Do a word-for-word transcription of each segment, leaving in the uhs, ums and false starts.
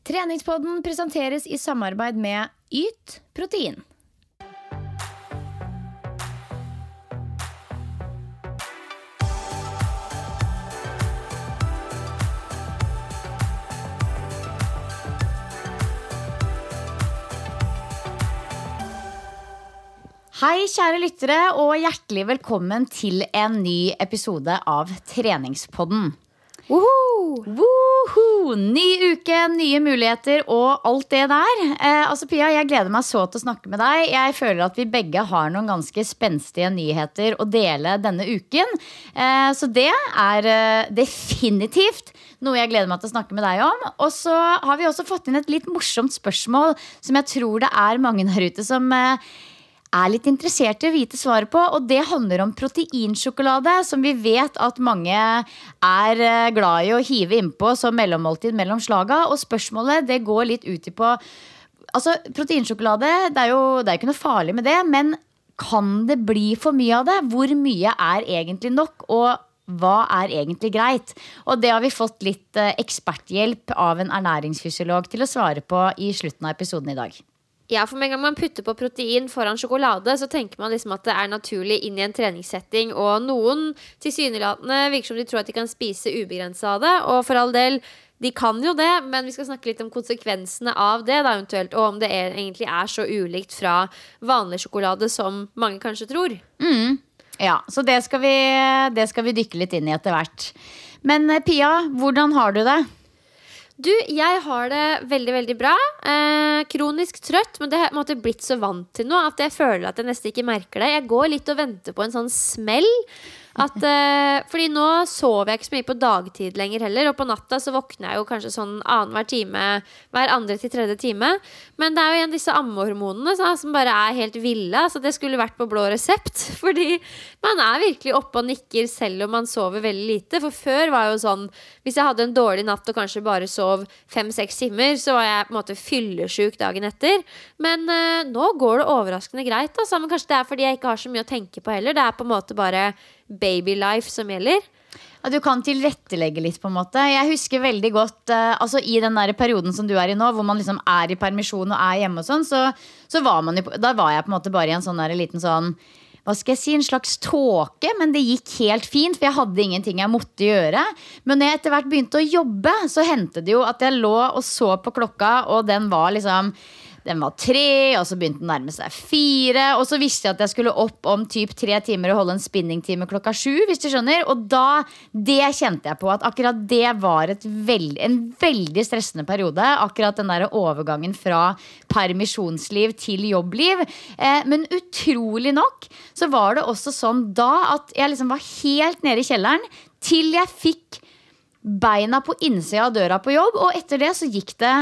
Treningspodden presenteres i samarbeid med Yt Protein. Hei kjære lyttere og hjertelig velkommen til en ny episode av Treningspodden. Woohoo! Woohoo! Ny uke, nye muligheter og alt det der. Eh, altså Pia, jeg gleder meg så til å snakke med deg. Jeg føler at vi begge har noen ganske spenstige nyheter å dele denne uken. Eh, så det er eh, definitivt noe jeg gleder meg til å snakke med deg om. Og så har vi også fått inn et litt morsomt spørsmål som jeg tror det er mange der ute som... Eh, er litt interessert i å vite svaret på, og det handler om proteinsjokolade, som vi vet at mange er glad i å hive innpå som mellommåltid mellom slaga, og spørsmålet det går litt ut i på, altså proteinsjokolade, det er jo det er ikke noe farlig med det, men kan det bli for mye av det? Hvor mye er egentlig nok, og hva er egentlig greit? Og det har vi fått litt eksperthjelp av en ernæringsfysiolog til å svare på i slutten av episoden i dag. Ja, for med en gang man putter på protein foran sjokolade, så tenker man liksom at det er naturlig inn i en treningssetting, og noen tilsynelatende virker som de tror at de kan spise ubegrenset av det, og for all del, de kan jo det, men vi skal snakke litt om konsekvensene av det da eventuelt, og om det er, egentlig er så ulikt fra vanlig sjokolade som mange kanskje tror. Mm. Ja, så det skal, vi, det skal vi dykke litt inn i etter hvert. Men Pia, hvordan har du det? Du, jeg har det veldig, veldig bra. Eh, kronisk trøtt, men det har jeg blitt så vant til nå at jeg føler at jeg nesten ikke merker det. Jeg går litt og venter på en sånn smell. At, eh, fordi nå sover jeg ikke så mye på dagtid lenger heller, og på natta så våkner jeg jo kanskje sånn annen hver time, hver andre til tredje time. Men det er jo igjen disse ammehormonene så, som bare er helt ville, så det skulle vært på blå resept. Fordi man er virkelig oppe og nikker selv om man sover veldig lite. For før var jo sånn, hvis jeg hadde en dårlig natt og kanskje bare sov fem-seks timer, så var jeg på en måte fyllesyk dagen etter. Men eh, nå går det overraskende greit, altså. Men kanskje det er fordi jeg ikke har så mye å tenke på heller. Det er på en måte bare baby life som gjelder. Ja, du kan tilrettelegge litt på en måte. Jeg husker veldig godt uh, altså i den der perioden som du er i nå, hvor man liksom er i permisjon og er hjemme og sånn, så, så var man jo, da var jeg på en måte bare i en sånn der liten sånn, hva skal jeg si, en slags tåke, men det gikk helt fint, for jeg hadde ingenting jeg måtte gjøre. Men når jeg etter hvert begynte å jobbe, så hendte det jo at jeg lå og så på klokka, og den var liksom Den var tre, og så begynte den nærme seg fire, og så visste jeg at jeg skulle opp om typ tre timer og holde en spinningtime klokka sju, hvis du skjønner. Og da, det kjente jeg på at akkurat det var et veld, en veldig stressende periode, akkurat den der overgangen fra permisjonsliv til jobbliv. Eh, men utrolig nok så var det også sånn da at jeg liksom var helt nede i kjelleren til jeg fikk beina på innsida av døra på jobb, og etter det så gikk det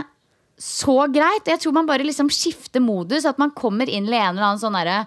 så greit. Jeg tror man bare liksom skifter modus, at man kommer inn i en eller annen sånn der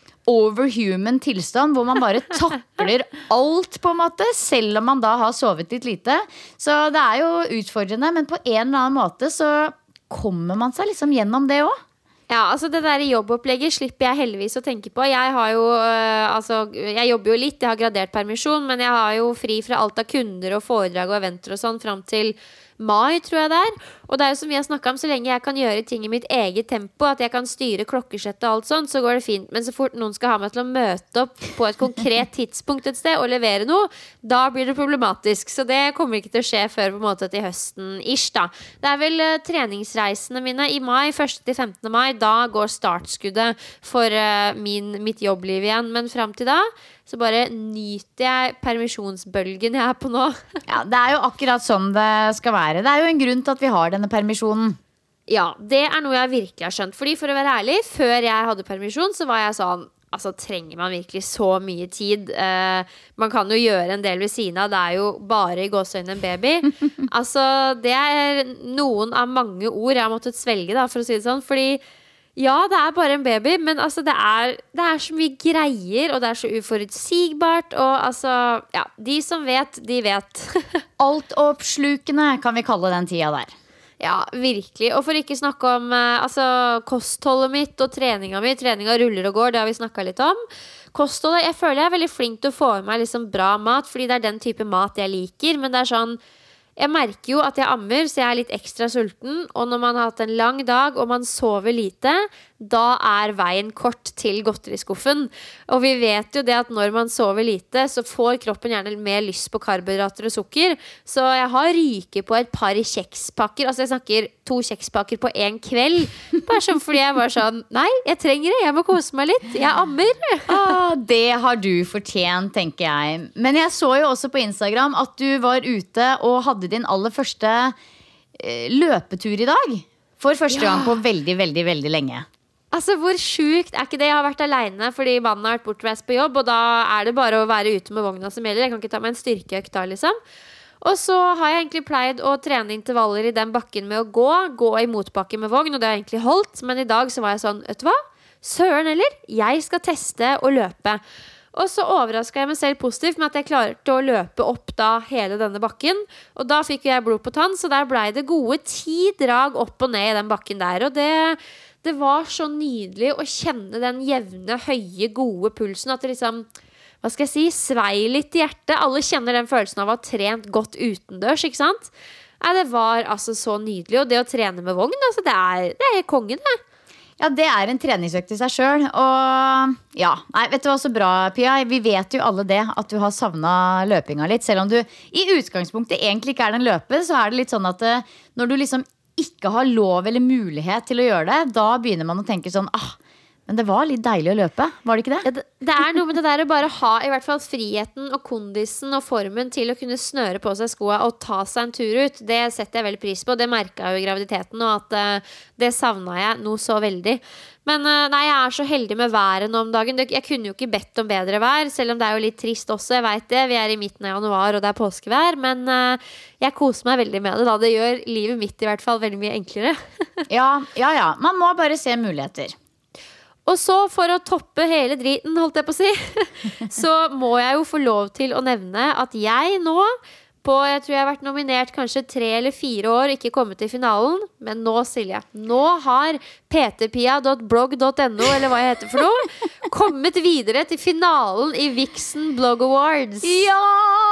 overhuman tilstand, hvor man bare takler alt på en måte, selv om man da har sovet litt lite. Så det er jo utfordrende, men på en eller annen måte så kommer man seg liksom gjennom det også. Ja, altså det der jobbopplegget slipper jeg heldigvis å tenke på. Jeg har jo, øh, altså, jeg jobber jo litt, jeg har gradert permisjon, men jeg har jo fri fra alt av kunder og foredrag og eventer og sånn frem til mai, tror jeg det er. Og det er jo som vi har snakket om, så lenge jeg kan gjøre ting i mitt eget tempo, at jeg kan styre klokkeslettet og alt sånt, så går det fint. Men så fort noen skal ha meg til å møte opp på et konkret tidspunkt et sted og levere noe, da blir det problematisk. Så det kommer ikke til å skje før på en måte til høsten ish da. Det er vel uh, treningsreisene mine i mai, første til femtende mai, da går startskuddet for uh, min, mitt jobbliv igjen. Men frem til da så bare nyter jeg permisjonsbølgen jeg er på nå. Ja, det er jo akkurat sånn det skal være. Det er jo en grunn til at vi har denne permisjonen. Ja, det er noe jeg virkelig har skjønt. Fordi for å være ærlig, før jeg hadde permisjon, så var jeg sånn, altså trenger man virkelig så mye tid? Eh, man kan jo gjøre en del ved siden av, det er jo bare i gåseøyne en baby. Altså, det er noen av mange ord jeg har måttet svelge da, for å si det sånn. Fordi ja, det er bare en baby, men altså det er, det er så mye greier, og det er så uforutsigbart, og altså, ja, de som vet, de vet. Alt oppslukende kan vi kalle den tida der. Ja, virkelig. Og for ikke snakke om eh, altså, kostholdet mitt og treninga mi. Treninga ruller og går, det har vi snakket litt om. Kostholdet, jeg føler jeg er veldig flink til å få i meg liksom bra mat, fordi det er den type mat jeg liker, men det er sånn, jeg merker jo at jeg ammer, så jeg er litt ekstra sulten. Og når man har hatt en lang dag og man sover lite, da er veien kort til godteriskuffen. Og vi vet jo det at når man sover lite, så får kroppen gjerne mer lyst på karbohydrater og sukker. Så jeg har ryket på et par kjekspakker. Altså jeg snakker to kjekspakker på en kveld. Bare sånn fordi jeg var sånn, nei, jeg trenger det, jeg må kose meg litt. Jeg ammer. Ah, det har du fortjent, tenker jeg. Men jeg så jo også på Instagram at du var ute og hadde din aller første eh, løpetur i dag. For første Ja. gang på veldig, veldig, veldig lenge. Altså, hvor sjukt er ikke det? Jeg har vært alene fordi mannen har vært bortreist på jobb, og da er det bare å være ute med vogna som gjelder. Jeg kan ikke ta meg en styrkeøkt da, liksom. Og så har jeg egentlig pleid å trene intervaller i den bakken med å gå, gå i motbakke med vogn, og det har jeg egentlig holdt. Men i dag så var jeg sånn, vet du hva? Søren heller, jeg skal teste å løpe. Og så overrasket jeg meg selv positivt med at jeg klarte å løpe opp da hele denne bakken. Og da fikk jeg blod på tann, så der ble det gode ti drag opp og ned i den bakken der. Og det, det var så nydelig å kjenne den jevne, høye, gode pulsen. At det liksom, hva skal jeg si, svei litt i hjertet. Alle kjenner den følelsen av å ha trent godt utendørs, ikke sant? Nei, det var altså så nydelig. Og det å trene med vogn, altså, det er, det er kongen, det. Ja, det er en treningsøkt i seg selv. Og ja, nei, vet du hva, så bra, Pia. Vi vet jo alle det, at du har savnet løpinga litt. Selv om du i utgangspunktet egentlig ikke er den løpen, så er det litt sånn at eh, når du liksom ikke har lov eller mulighet til å gjøre det, da begynner man å tenke sånn, ah, men det var litt deilig å løpe, var det ikke det? Ja, det, det er noe med det der å bare ha i hvert fall friheten og kondisen og formen til å kunne snøre på seg skoene og ta seg en tur ut. Det setter jeg veldig pris på. Det merket jeg jo i graviditeten, og at uh, det savnet jeg noe så veldig. Men uh, nei, jeg er så heldig med været nå om dagen. Jeg kunne jo ikke bedt om bedre vær, selv om det er jo litt trist også, jeg vet det. Vi er i midten av januar, og det er påskevær, men uh, jeg koser meg veldig med det da. Det gjør livet mitt i hvert fall veldig mye enklere. Ja, ja, ja. Man må bare se muligheter. Og så for å toppe hele driten, holdt jeg på å si, så må jeg jo få lov til å nevne at jeg nå, på, jeg tror jeg har vært nominert kanskje tre eller fire år, ikke kommet til finalen, men nå, Silje, nå har p t pia punktum blogg punktum no, eller hva jeg heter for noe, kommet videre til finalen i Vixen Blog Awards. Ja!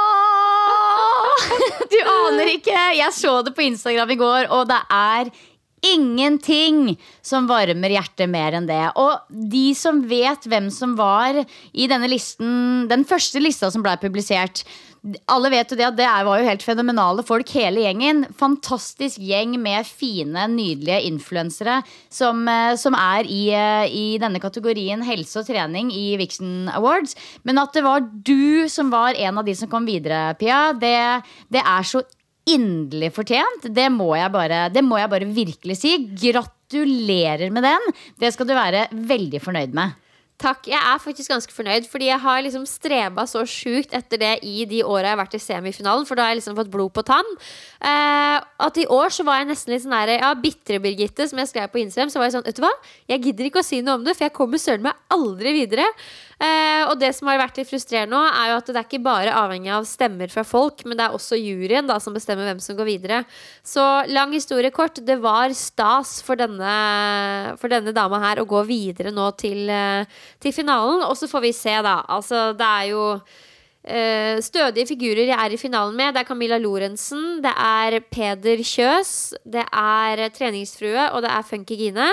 Du aner ikke. Jeg så det på Instagram i går, og det er ingenting som varmer hjertet mer enn det. Og de som vet hvem som var i denne listen, den første lista som ble publisert, alle vet jo det at det var jo helt fenomenale folk, hele gjengen. Fantastisk gjeng med fine, nydelige influensere som, som er i, i denne kategorien helse og trening i Vixen Awards. Men at det var du som var en av de som kom videre, Pia, det, det er så inderlig fortjent. Det må jeg bare, det må jeg bare virkelig si. Gratulerer med den. Det skal du være veldig fornøyd med. Takk, jeg er faktisk ganske fornøyd, fordi jeg har liksom strebet så sjukt etter det i de årene jeg har vært i semifinalen, for da har jeg liksom fått blod på tann. Eh, at i år så var jeg nesten litt sånn der, ja, bittre Birgitte, som jeg skrev på Instagram, så var jeg sånn, vet du hva? Jeg gidder ikke å si noe om det, for jeg kommer søren meg aldri videre. Eh, og det som har vært litt frustrerende nå, er jo at det er ikke bare avhengig av stemmer fra folk, men det er også juryen da, som bestemmer hvem som går videre. Så lang historie kort, det var stas for denne, for denne dama her å gå videre nå til, til finalen, og så får vi se da. Altså, det er jo uh, stødige figurer jeg er i finalen med. Det er Camilla Lorentzen, det er Peder Kjøs, det er treningsfrue, og det er Funky Gine.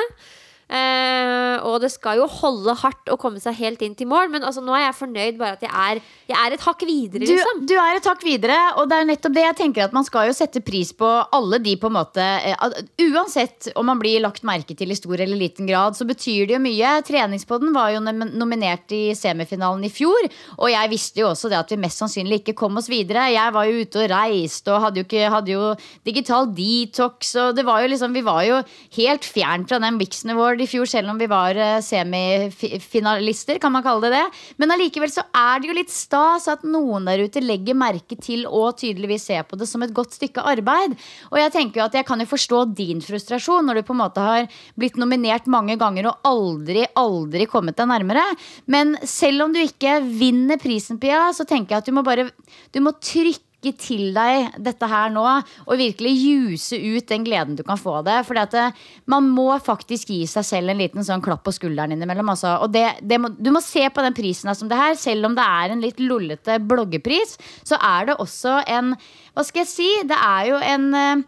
Uh, og det skal jo holde hardt å komme seg helt inn til mål, men altså, nå er jeg fornøyd bare at jeg er, jeg er et hakk videre, liksom. Du, du er et hakk videre, og det er nettopp det jeg tenker, at man skal jo sette pris på alle de på en måte, uh, uansett om man blir lagt merke til i stor eller liten grad, så betyr det jo mye. Treningspodden var jo nominert i semifinalen i fjor, og jeg visste jo også det at vi mest sannsynlig ikke kom oss videre. Jeg var jo ute og reiste og hadde jo, ikke, hadde jo digital detox, og det var jo liksom, vi var jo helt fjernt fra den Vixen Award i fjor, selv om vi var semifinalister, kan man kalle det det. Men allikevel så er det jo litt stas at noen der ute legger merke til og tydeligvis ser på det som et godt stykke arbeid. Og jeg tenker jo at jeg kan jo forstå din frustrasjon når du på en måte har blitt nominert mange ganger og aldri, aldri kommet deg nærmere. Men selv om du ikke vinner prisen, Pia, så tenker jeg at du må bare, du må trykke drikke til deg dette her nå, og virkelig juse ut den gleden du kan få av det. Fordi at det, man må faktisk gi seg selv en liten sånn klapp på skulderen innimellom. Altså. Og det, det må, du må se på den prisen som det her, selv om det er en litt lullete bloggepris, så er det også en, hva skal jeg si, det er jo en...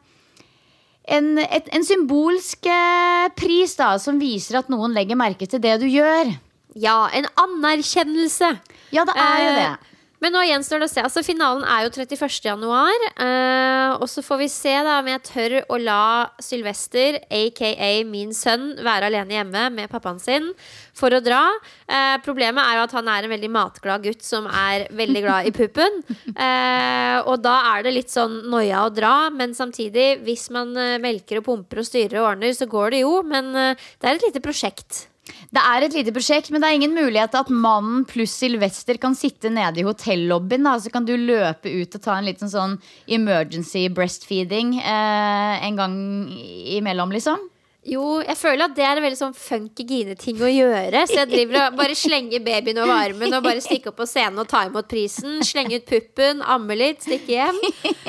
En, et, en symbolsk eh, pris da, som viser at noen legger merke til det du gjør. Ja, en anerkjennelse. Ja, det er jo det. Eh, men nå gjenstår det å se. Altså, finalen er jo trettiførste januar. Eh, og så får vi se da om jeg tør å la Sylvester, aka min sønn, være alene hjemme med pappaen sin for å dra. Eh, problemet er jo at han er en veldig matglad gutt som er veldig glad i puppen. Eh, og da er det litt sånn noia å dra. Men samtidig, hvis man eh, melker og pumper og styrer og ordner, så går det jo. Men eh, det er et lite prosjekt. Det er et lite prosjekt, men det er ingen mulighet at mannen pluss Sylvester kan sitte nede i hotellobbyen, da, så kan du løpe ut og ta en liten sånn emergency breastfeeding eh, en gang imellom, liksom. Jo, jeg føler at det er en veldig sånn funky Gine-ting å gjøre. Så jeg driver og bare slenger babyen over armen og bare stikker opp på scenen og tar imot prisen. Slenger ut puppen, ammer litt, stikker hjem.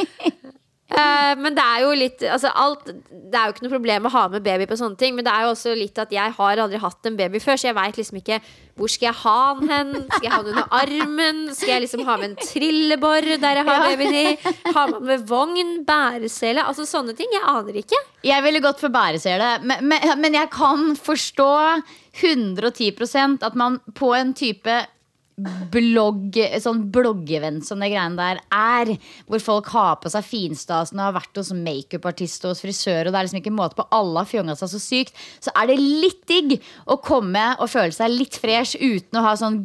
Uh, men det er jo litt altså alt, det er jo ikke noe problem å ha med baby på sånne ting. Men det er jo også litt at jeg har aldri hatt en baby før, så jeg vet liksom ikke hvor skal jeg ha den hen. Skal jeg ha den under armen? Skal jeg liksom ha med en trillebår der jeg har babyen i? Ha med, med vogn, bæresele? Altså sånne ting, jeg aner ikke. Jeg ville gått for bæresele, men, men, men jeg kan forstå hundre og ti prosent at man på en type blogg, sånn bloggevent som det greiene der er, hvor folk har på seg finstasen og har vært hos makeupartist og hos frisør, og det er liksom ikke måte på, alle har fjonget seg så sykt, så er det litt digg å komme og føle seg litt fresh uten å ha sånn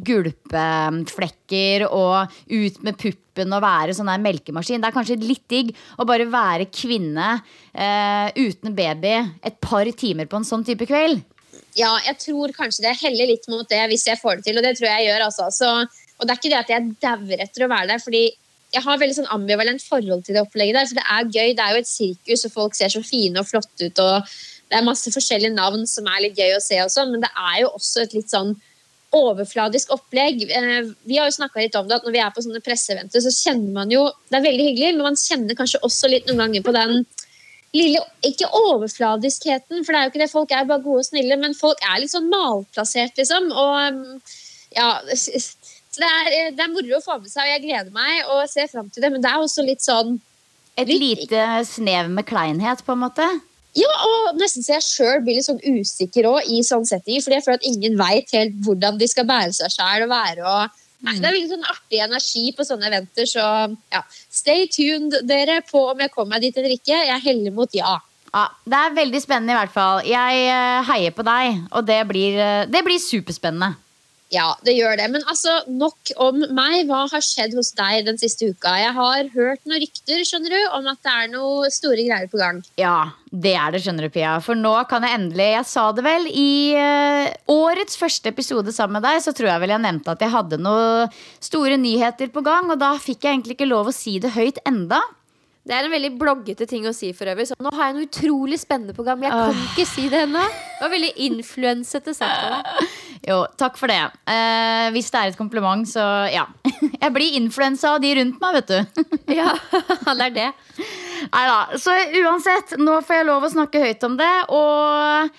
gulpeflekker og ut med puppen og være sånn der melkemaskin. Det er kanskje litt digg å bare være kvinne eh, uten baby et par timer på en sånn type kveld. Ja, jeg tror kanskje det heller litt mot det hvis jeg får det til, og det tror jeg jeg gjør altså. Så, og det er ikke det at jeg dauer etter å være der, fordi jeg har veldig sånn ambivalent forhold til det opplegget der, for det er gøy, det er jo et sirkus, og folk ser så fine og flotte ut, og det er masse forskjellige navn som er litt gøy å se og sånn, men det er jo også et litt sånn overfladisk opplegg. Vi har jo snakket litt om det, at når vi er på sånne presseeventer, så kjenner man jo, det er veldig hyggelig, men man kjenner kanskje også litt noen ganger på den lille, ikke overfladiskheten, for det er jo ikke det, folk er bare gode og snille, men folk er litt sånn malplassert, liksom, og ja, så det er, det er moro å få med seg, og jeg gleder meg og ser frem til det, men det er også litt sånn et litt, lite snev med kleinhet, på en måte. Ja, og nesten så jeg selv blir litt sånn usikker også i sånne settinger, fordi jeg føler at ingen vet helt hvordan de skal bære seg selv og være, og nei, det er veldig sånn artig energi på sånne eventer, så ja, stay tuned dere på om jeg kommer meg dit eller ikke. Jeg heller mot ja. Ja, det er veldig spennende i hvert fall. Jeg heier på deg, og det blir, det blir superspennende. Ja, det gjør det. Men altså, nok om meg. Hva har skjedd hos deg den siste uka? Jeg har hørt noen rykter, skjønner du, om at det er noe store greier på gang. Ja, det er det, skjønner du, Pia. For nå kan jeg endelig, jeg sa det vel i uh, årets første episode sammen med deg, så tror jeg vel jeg nevnte at jeg hadde noen store nyheter på gang, og da fikk jeg egentlig ikke lov å si det høyt enda. Det er en veldig bloggete ting å si for øvrig. Så nå har jeg noe utrolig spennende på gang, men jeg kan ikke si det ennå. Det var veldig influensete sagt av deg. Jo, takk for det. eh, Hvis det er et kompliment, så ja. Jeg blir influensa av de rundt meg, vet du. Ja, det er det. Neida, så uansett, nå får jeg lov å snakke høyt om det. Og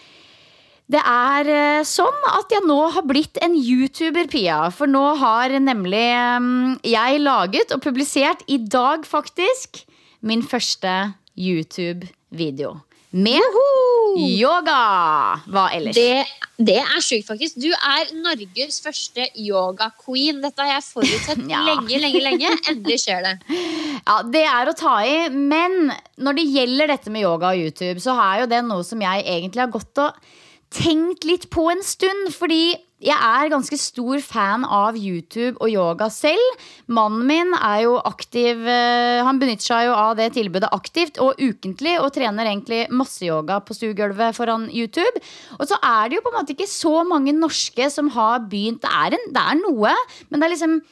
det er eh, sånn at jeg nå har blitt en YouTuber, Pia. For nå har nemlig um, jeg laget og publisert i dag faktisk min første YouTube-video med Woohoo! Yoga. Hva ellers? Det, det er sykt faktisk. Du er Norges første yoga-queen. Dette har jeg forutsett ja. lenge, lenge, lenge. Endelig skjer det. Ja, det er å ta i. Men når det gjelder dette med yoga og YouTube, så er jo det noe som jeg egentlig har gått og tenkt litt på en stund, fordi jeg er ganske stor fan av YouTube og yoga selv. Mannen min er jo aktiv, han benytter seg jo av det tilbudet aktivt og ukentlig, og trener egentlig masse yoga på stuegulvet foran YouTube. Og så er det jo på en måte ikke så mange norske som har begynt, det er, en, det er noe, men det er liksom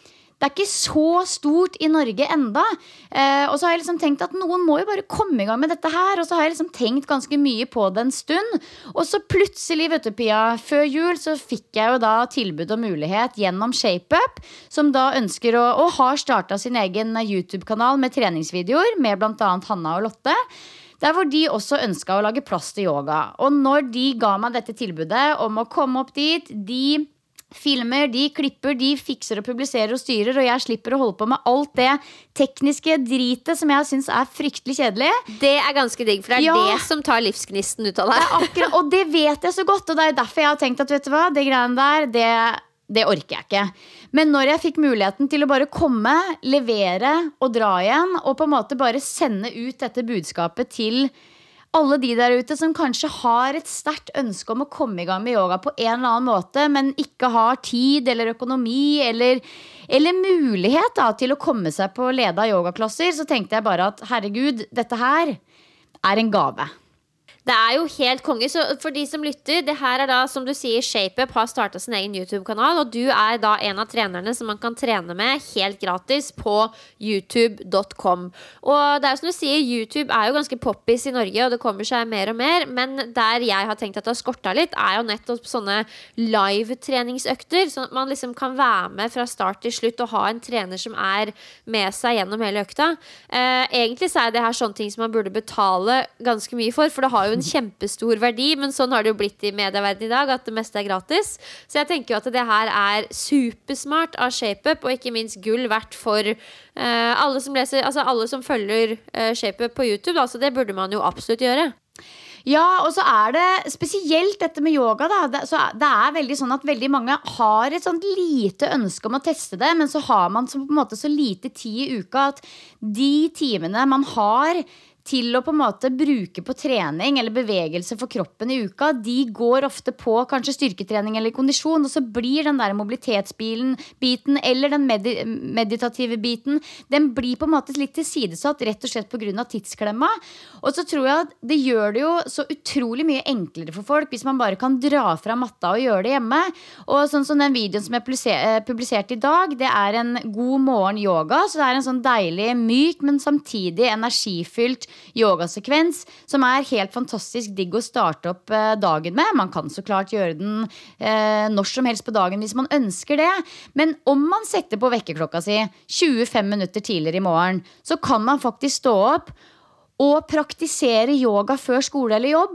det er ikke så stort i Norge enda. Eh, og så har jeg liksom tenkt at noen må jo bare komme i gang med dette her, og så har jeg liksom tenkt ganske mye på det en stund. Og så plutselig, vet du Pia, før jul så fikk jeg jo da tilbud og mulighet gjennom ShapeUp, som da ønsker å, og har startet sin egen YouTube-kanal med treningsvideoer, med blant annet Hanna og Lotte. Der hvor de også ønsket å lage plass til yoga. Og når de ga meg dette tilbudet om å komme opp dit, de filmer, de klipper, de fikser og publiserer og styrer, og jeg slipper å holde på med alt det tekniske dritet som jeg synes er fryktelig kjedelig. Det er ganske digg, for det er Ja. det som tar livsgnisten ut av deg. Akkurat, og det vet jeg så godt, og det er derfor jeg har tenkt at vet du hva, det greiene der, det, det orker jeg ikke. Men når jeg fikk muligheten til å bare komme, levere og dra igjen, og på en måte bare sende ut dette budskapet til alle de der ute som kanskje har et sterkt ønske om å komme i gang med yoga på en eller annen måte, men ikke har tid eller økonomi eller, eller mulighet da, til å komme seg på leda yogaklasser, så tenkte jeg bare at herregud, dette her er en gave. Det er jo helt konge, så for de som lytter, det her er da, som du sier, ShapeUp har startet sin egen YouTube-kanal, og du er da en av trenerne som man kan trene med helt gratis på youtube punktum com. Og det er jo som du sier, YouTube er jo ganske poppis i Norge, og det kommer seg mer og mer, men der jeg har tenkt at det har skortet litt, er jo nettopp sånne live-treningsøkter, sånn at man liksom kan være med fra start til slutt og ha en trener som er med seg gjennom hele økta. Eh, egentlig så er det her sånne ting som man burde betale ganske mye for, for det har jo en kjempestor verdi, men sånn har det jo blitt i medieverdenen i dag, at det meste er gratis. Så jeg tenker jo at det her er supersmart av ShapeUp, og ikke minst gull verdt for uh, alle som leser, altså alle som følger uh, ShapeUp på YouTube, da, så det burde man jo absolutt gjøre. Ja, og så er det spesielt dette med yoga da, det, så det er veldig sånn at veldig mange har et sånt lite ønske om å teste det, men så har man så på en måte så lite tid i uka at de timene man har til å på en måte bruke på trening eller bevegelse for kroppen i uka, de går ofte på kanskje styrketrening eller kondisjon, og så blir den der mobilitetsbiten biten, eller den medi meditative biten, den blir på en måte litt tilsidesatt, rett og slett på grunn av tidsklemma. Og så tror jeg at det gjør det jo så utrolig mye enklere for folk hvis man bare kan dra fra matta og gjøre det hjemme. Og sånn som den videoen som er publisert i dag, det er en god morgen yoga, så det er en sånn deilig, myk, men samtidig energifylt yogasekvens som er helt fantastisk digg å starte opp eh, dagen med. Man kan så klart gjøre den eh, når som helst på dagen hvis man ønsker det, men om man setter på vekkerklokka si tjuefem minutter tidligere i morgen, så kan man faktisk stå opp og praktisere yoga før skole eller jobb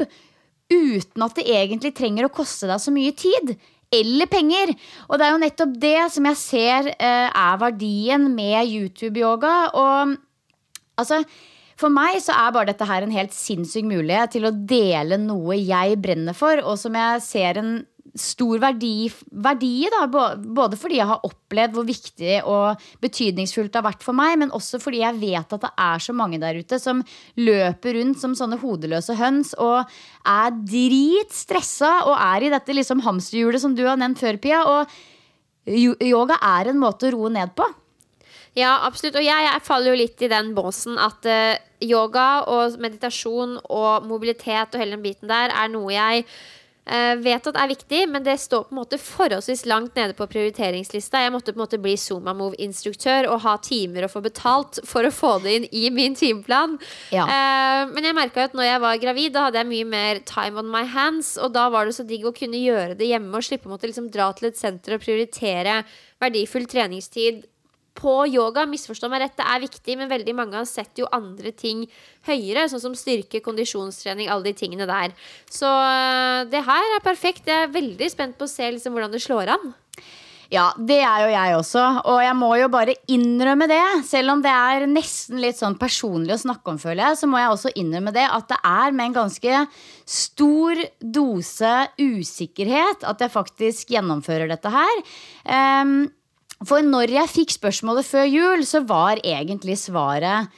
uten at det egentlig trenger å koste deg så mye tid eller penger. Og det er jo nettopp det som jeg ser eh, er verdien med YouTube-yoga. Og altså for meg så er bare dette her en helt sinnssyk mulighet til å dele noe jeg brenner for, og som jeg ser en stor verdi, verdi da, både fordi jeg har opplevd hvor viktig og betydningsfullt det har vært for meg, men også fordi jeg vet at det er så mange der ute som løper rundt som sånne hodeløse høns og er dritstressa og er i dette liksom hamsterhjulet som du har nevnt før, Pia, og yoga er en måte å roe ned på. Ja, absolutt, og jeg, jeg faller jo litt i den båsen at uh, yoga og meditasjon og mobilitet og hele den biten der er noe jeg uh, vet at er viktig, men det står på en måte forholdsvis langt nede på prioriteringslista. Jeg måtte på en måte bli Zuma Move-instruktør og ha timer og få betalt for å få det inn i min timeplan. Ja. Uh, men jeg merket at når jeg var gravid, da hadde jeg mye mer time on my hands, og da var det så digg å kunne gjøre det hjemme og slippe å måtte liksom dra til et senter og prioritere verdifull treningstid på yoga. Misforstå meg rett, det er viktig, men veldig mange har sett jo andre ting høyere, sånn som styrke, kondisjonstrening, alle de tingene der. Så det her er perfekt. Jeg er veldig spent på å se liksom hvordan det slår an. Ja, det er jo jeg også, og jeg må jo bare innrømme det, selv om det er nesten litt sånn personlig å snakke om, føler jeg, så må jeg også innrømme det, at det er med en ganske stor dose usikkerhet at jeg faktisk gjennomfører dette her. Um, For når jeg fikk spørsmålet før jul, så var egentlig svaret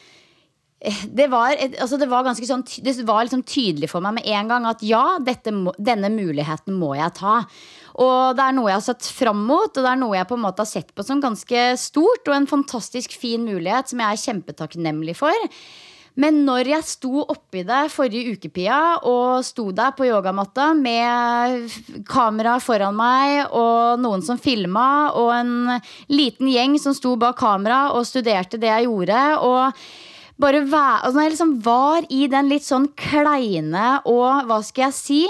Det var, altså det var ganske sånn Det var liksom tydelig for meg med en gang at ja, dette må, denne muligheten må jeg ta. Og det er noe jeg har sett frem mot, og det er noe jeg på en måte har sett på som ganske stort, og en fantastisk fin mulighet som jeg er kjempetakknemlig for. Men når jeg sto oppi det forrige uke, Pia, og sto der på yogamatta med kamera foran meg, og noen som filmet, og en liten gjeng som sto bak kamera og studerte det jeg gjorde, og bare væ- og når jeg liksom var i den litt sånn kleine, og hva skal jeg si,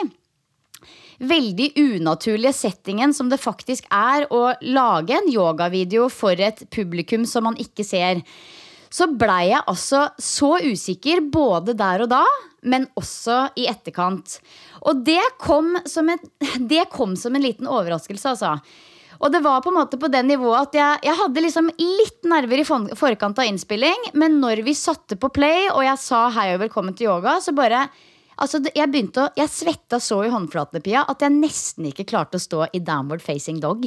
veldig unaturlige settingen som det faktisk er å lage en yogavideo for et publikum som man ikke ser, så ble jeg altså så usikker både der og da, men også i etterkant. Og det kom som en, det kom som en liten overraskelse, altså. Og det var på en måte på det nivået at jeg, jeg hadde liksom litt nerver i for- forkant av innspilling, men når vi satte på play, og jeg sa hei og velkommen til yoga, så bare, altså jeg begynte å, jeg svettet så i håndflatene, Pia, at jeg nesten ikke klarte å stå i downward facing dog.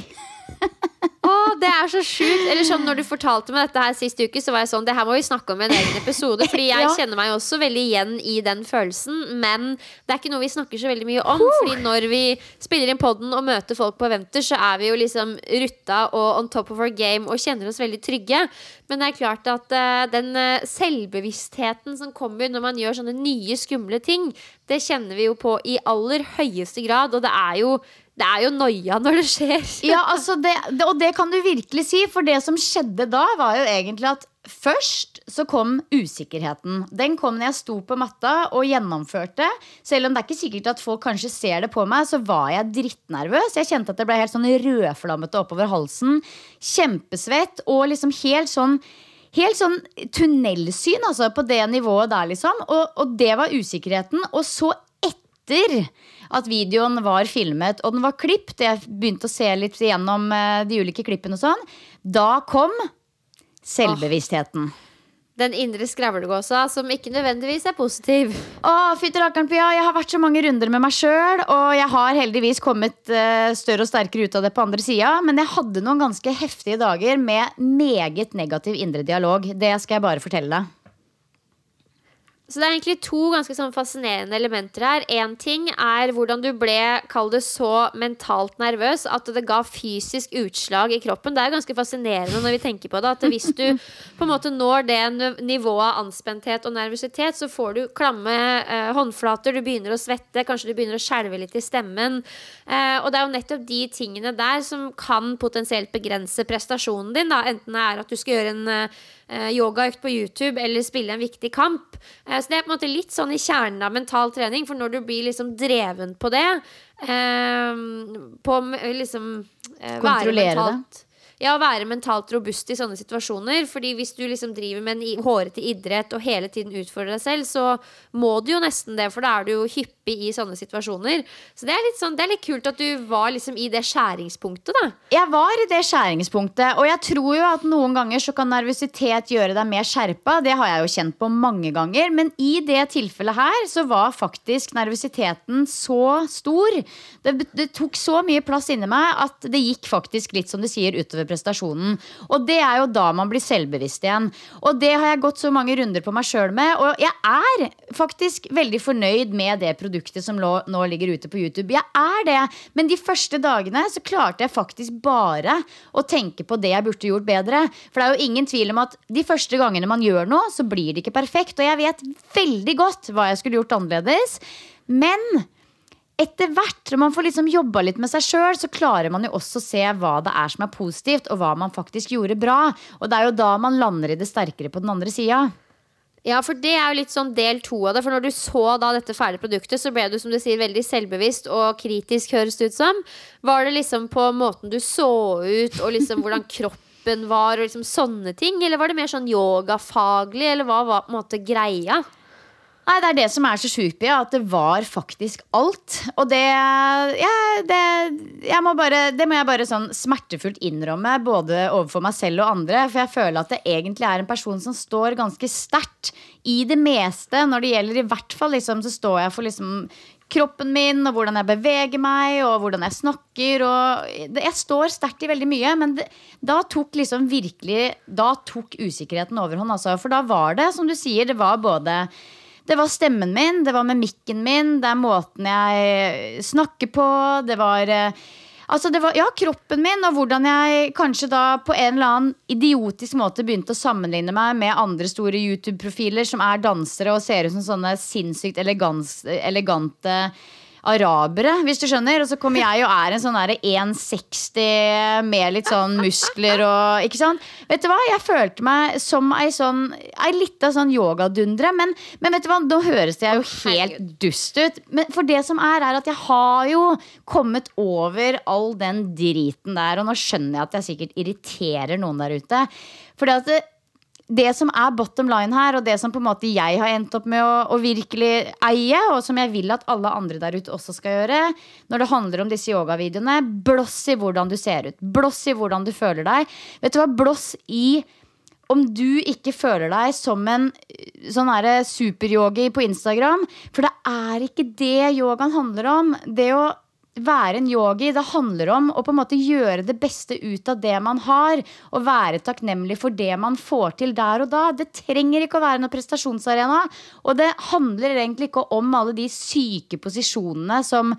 Åh, det er så sjukt. Eller sånn, når du fortalte meg dette her sist uke, så var jeg sånn, det her må vi snakke om i en egen episode, fordi jeg Ja. kjenner meg også veldig igjen i den følelsen, men det er ikke noe vi snakker så veldig mye om, fordi når vi spiller inn podden og møter folk på eventer, så er vi jo liksom rutta og on top of our game og kjenner oss veldig trygge. Men det er klart at uh, den uh, selvbevisstheten som kommer når man gjør sånne nye skumle ting, det kjenner vi jo på i aller høyeste grad, og det er jo Det er jo noia når det skjer. Ja, altså det, det, og det kan du virkelig si, for det som skjedde da var jo egentlig at først så kom usikkerheten. Den kom når jeg sto på matta og gjennomførte. Selv om det er ikke sikkert at folk kanskje ser det på meg, så var jeg drittnervøs. Jeg kjente at det ble helt sånn rødflammete oppover halsen, kjempesvett, og liksom helt sånn Helt sånn tunnelsyn, altså, på det nivået der, liksom. Og, og det var usikkerheten. Og så etter at videoen var filmet, og den var klippet, jeg begynte å se litt gjennom eh, de ulike klippene og sånn, da kom selvbevisstheten. Den indre skravlegåsa som ikke nødvendigvis er positiv. Åh, fytti rakkeren, Pia, jeg har vært så mange runder med meg selv, og jeg har heldigvis kommet eh, større og sterkere ut av det på andre siden, men jeg hadde noen ganske heftige dager med meget negativ indre dialog. Det skal jeg bare fortelle deg. Så det er egentlig to ganske sånn fascinerende elementer her. En ting er hvordan du ble, kall det så, mentalt nervøs, at det ga fysisk utslag i kroppen. Det er ganske fascinerende når vi tenker på det, at hvis du på en måte når det nivået av anspenthet og nervøsitet, så får du klamme eh, håndflater, du begynner å svette, kanskje du begynner å skjelve litt i stemmen. Eh, og det er jo nettopp de tingene der som kan potensielt begrense prestasjonen din, da. Enten det er at du skal gjøre en eh, yogaøkt på YouTube eller spille en viktig kamp. Eh, Så det er på en måte litt sånn i kjernen av mental trening, for når du blir liksom dreven på det, eh, på liksom eh, Kontrollere være mentalt, ja, være mentalt robust i sånne situasjoner, fordi hvis du liksom driver med en hårete idrett og hele tiden utfordrer deg selv, så må du jo nesten det, for da er du jo hyppig i sånne situasjoner. Så det er litt sånn, det er litt kult at du var liksom i det skjæringspunktet, da. Jeg var i det skjæringspunktet, og jeg tror jo at noen ganger så kan nervøsitet gjøre deg mer skjerpa. Det har jeg jo kjent på mange ganger, men i det tilfellet her så var faktisk nervøsiteten så stor. Det, det tok så mye plass inni meg at det gikk faktisk litt, som du sier, utover prestasjonen. Og det er jo da man blir selvbevisst igjen. Og det har jeg gått så mange runder på meg selv med, og jeg er faktisk veldig fornøyd med det produktet som lå, nå ligger ute på YouTube. Jeg er det, men de første dagene så klarte jeg faktisk bare å tenke på det jeg burde gjort bedre. For det er jo ingen tvil om at de første gangene man gjør noe, så blir det ikke perfekt, og jeg vet veldig godt hva jeg skulle gjort annerledes. Men etter hvert, når man får liksom jobba litt med seg selv, så klarer man jo også å se hva det er som er positivt, og hva man faktisk gjorde bra. Og det er jo da man lander i det sterkere på den andre siden. Ja, for det er jo litt sånn del to av det. For når du så da dette ferdige produktet, så ble du, som du sier, veldig selvbevisst og kritisk, høres det ut som. Var det liksom på måten du så ut, og liksom hvordan kroppen var, og liksom sånne ting? Eller var det mer sånn yogafaglig, eller hva var på en måte greia? Nei, det er det som er så sjukt, at det var faktisk alt. Og det, ja, det, jeg må bare, det må jeg bare sånn smertefullt innrømme, både overfor meg selv og andre. For jeg føler at det egentlig er en person som står ganske sterkt i det meste. Når det gjelder i hvert fall, liksom, så står jeg for liksom kroppen min, og hvordan jeg beveger meg, og hvordan jeg snakker. Og jeg står sterkt i veldig mye, men det, da tok liksom virkelig, da tok usikkerheten overhånd. Altså. For da var det, som du sier, det var både... Det var stemmen min, det var mimikken min, det er måten jeg snakker på, det var... Altså det var, ja, kroppen min, og hvordan jeg kanskje da på en eller annen idiotisk måte begynte å sammenligne meg med andre store YouTube-profiler som er dansere og ser ut som sånne sinnssykt elegans, elegante arabere, hvis du skjønner. Og så kommer jeg og er en sånn der en seksti med litt sånn muskler og, ikke sant? Vet du hva? Jeg følte meg som ei sånn, ei litt av sånn yogadundre, men, men vet du hva? Nå høres det jo helt dust ut. Men for det som er, er at jeg har jo kommet over all den driten der, og nå skjønner jeg at jeg sikkert irriterer noen der ute. Fordi at det, det som er bottom line her, og det som på en måte jeg har endt opp med å, å virkelig eie, og som jeg vil at alle andre der ute også skal gjøre, når det handler om disse yogavideoene, blåss i hvordan du ser ut, blåss i hvordan du føler deg. Vet du hva, blåss i om du ikke føler deg som en sånn her superyogi på Instagram, for det er ikke det yogaen handler om. Det å være en yogi, det handler om å på en måte gjøre det beste ut av det man har, og være takknemlig for det man får til der og da. Det trenger ikke å være noen prestasjonsarena, og det handler egentlig ikke om alle de syke posisjonene som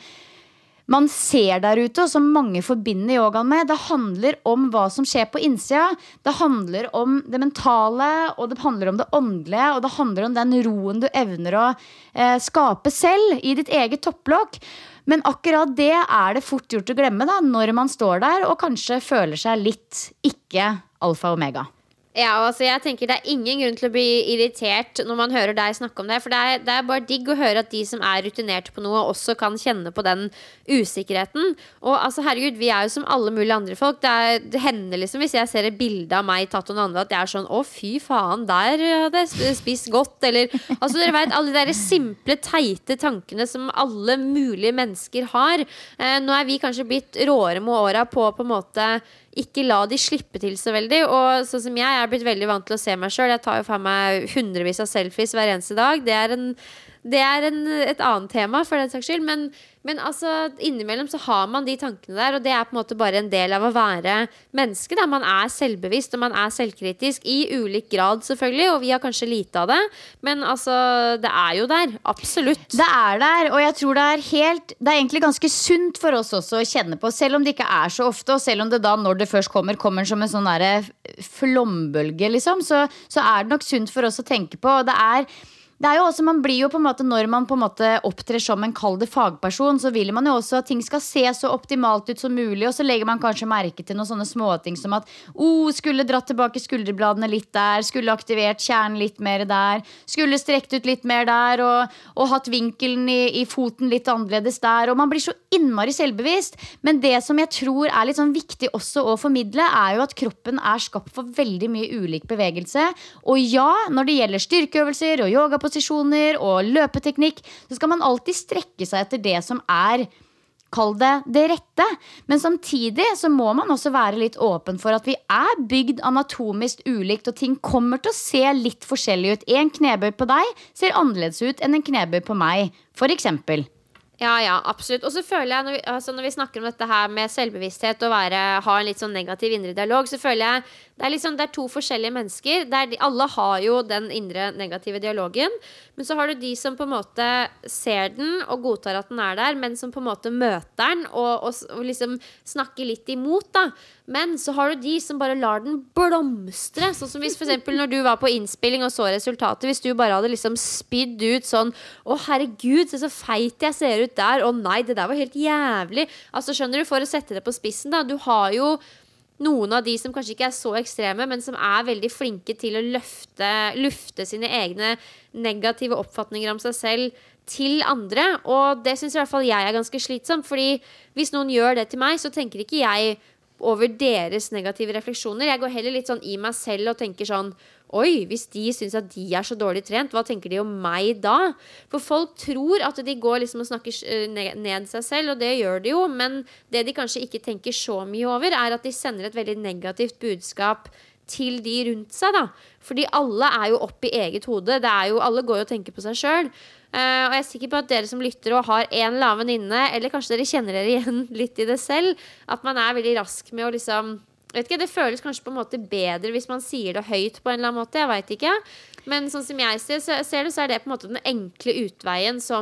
man ser der ute, og som mange forbinder yogaen med. Det handler om hva som skjer på innsida. Det handler om det mentale, og det handler om det åndelige, og det handler om den roen du evner å eh, skape selv i ditt eget topplokk. Men akkurat det er det fort gjort å glemme da, når man står der og kanskje føler seg litt ikke alfa og omega. Ja, altså jeg tenker det er ingen grunn til å bli irritert når man hører deg snakke om det, for det er, det er bare digg å høre at de som er rutinerte på noe også kan kjenne på den usikkerheten. Og altså herregud, vi er jo som alle mulige andre folk. Det, er, det hender liksom hvis jeg ser et bilde av meg tatt noen andre at jeg er sånn, å fy faen, der hadde jeg spist godt, eller altså dere vet, alle de der simple, teite tankene som alle mulige mennesker har. Eh, nå er vi kanskje blitt råere med åra på på en måte ikke la de slippe til så veldig. Og sånn som jeg, jeg er blitt veldig vant til å se meg selv. Jeg tar jo for meg hundrevis av selfies hver eneste dag. Det er, en, det er en, et annet tema for den saks skyld. Men, men altså, innimellom så har man de tankene der, og det er på en måte bare en del av å være menneske. Da. Man er selvbevisst, og man er selvkritisk i ulik grad selvfølgelig, og vi har kanskje lite av det. Men altså, det er jo der. Absolutt. Det er der, og jeg tror det er helt, det er egentlig ganske sunt for oss også å kjenne på, selv om det ikke er så ofte, og selv om det da, når det først kommer, kommer som en sånn der flombølge, liksom, så, så er det nok sunt for oss å tenke på, og det er Det er jo også, man blir jo på en måte, når man på en måte opptrer som en kalde fagperson, så vil man jo også at ting skal se så optimalt ut som mulig, og så legger man kanskje merke til noen sånne småting som at, oh, skulle dratt tilbake skulderbladene litt der, skulle aktivert kjernen litt mer der, skulle strekt ut litt mer der, og, og hatt vinkelen i, i foten litt annerledes der, og man blir så innmari selvbevisst. Men det som jeg tror er litt sånn viktig også å formidle, er jo at kroppen er skapt for veldig mye ulik bevegelse, og ja, når det gjelder styrkeøvelser og yoga på posisjoner og løpeteknikk, så skal man alltid strekke seg etter det som er, kall det det rette. Men samtidig så må man også være litt åpen for at vi er bygd anatomisk ulikt, og ting kommer til å se litt forskjellig ut. En knebøy på deg ser annerledes ut enn en knebøy på meg, for eksempel. Ja, ja, absolutt. Og så føler jeg, når vi, altså når vi snakker om dette her med selvbevissthet og være, ha en litt sånn negativ indre dialog, så føler jeg det er, liksom, det er to forskjellige mennesker. Der de, alle har jo den indre negative dialogen, men så har du de som på en måte ser den og godtar at den er der, men som på en måte møter den og, og, og liksom snakker litt imot da. Men så har du de som bare lar den blomstre. Sånn som hvis for eksempel når du var på innspilling og så resultatet, hvis du bare hadde liksom spydd ut sånn, å herregud, se så feit jeg ser ut der, å nei, det der var helt jævlig. Altså skjønner du, for å sette det på spissen da, du har jo noen av de som kanskje ikke er så ekstreme, men som er veldig flinke til å løfte, lufte sine egne negative oppfatninger om seg selv til andre, og det synes i hvert fall jeg er ganske slitsomt, fordi hvis noen gjør det til meg, så tenker ikke jeg over deres negative refleksjoner. Jeg går heller litt sånn i meg selv og tenker sånn, oi, hvis de synes at de er så dårlig trent, hva tenker de om meg da? For folk tror at de går liksom og snakker ned seg selv, og det gjør de jo, men det de kanskje ikke tenker så mye over, er at de sender et veldig negativt budskap til de rundt seg da. Fordi alle er jo opp i eget hode. Det er jo, alle går jo og tenker på seg selv. Uh, og jeg er sikker på at dere som lytter og har en eller annen venninne, eller kanskje dere kjenner dere igjen litt i det selv, at man er veldig rask med å liksom, vet ikke, det føles kanskje på en måte bedre hvis man sier det høyt på en eller annen måte, jeg vet ikke. Men sånn som jeg ser, ser det, så er det på en måte den enkle utveien som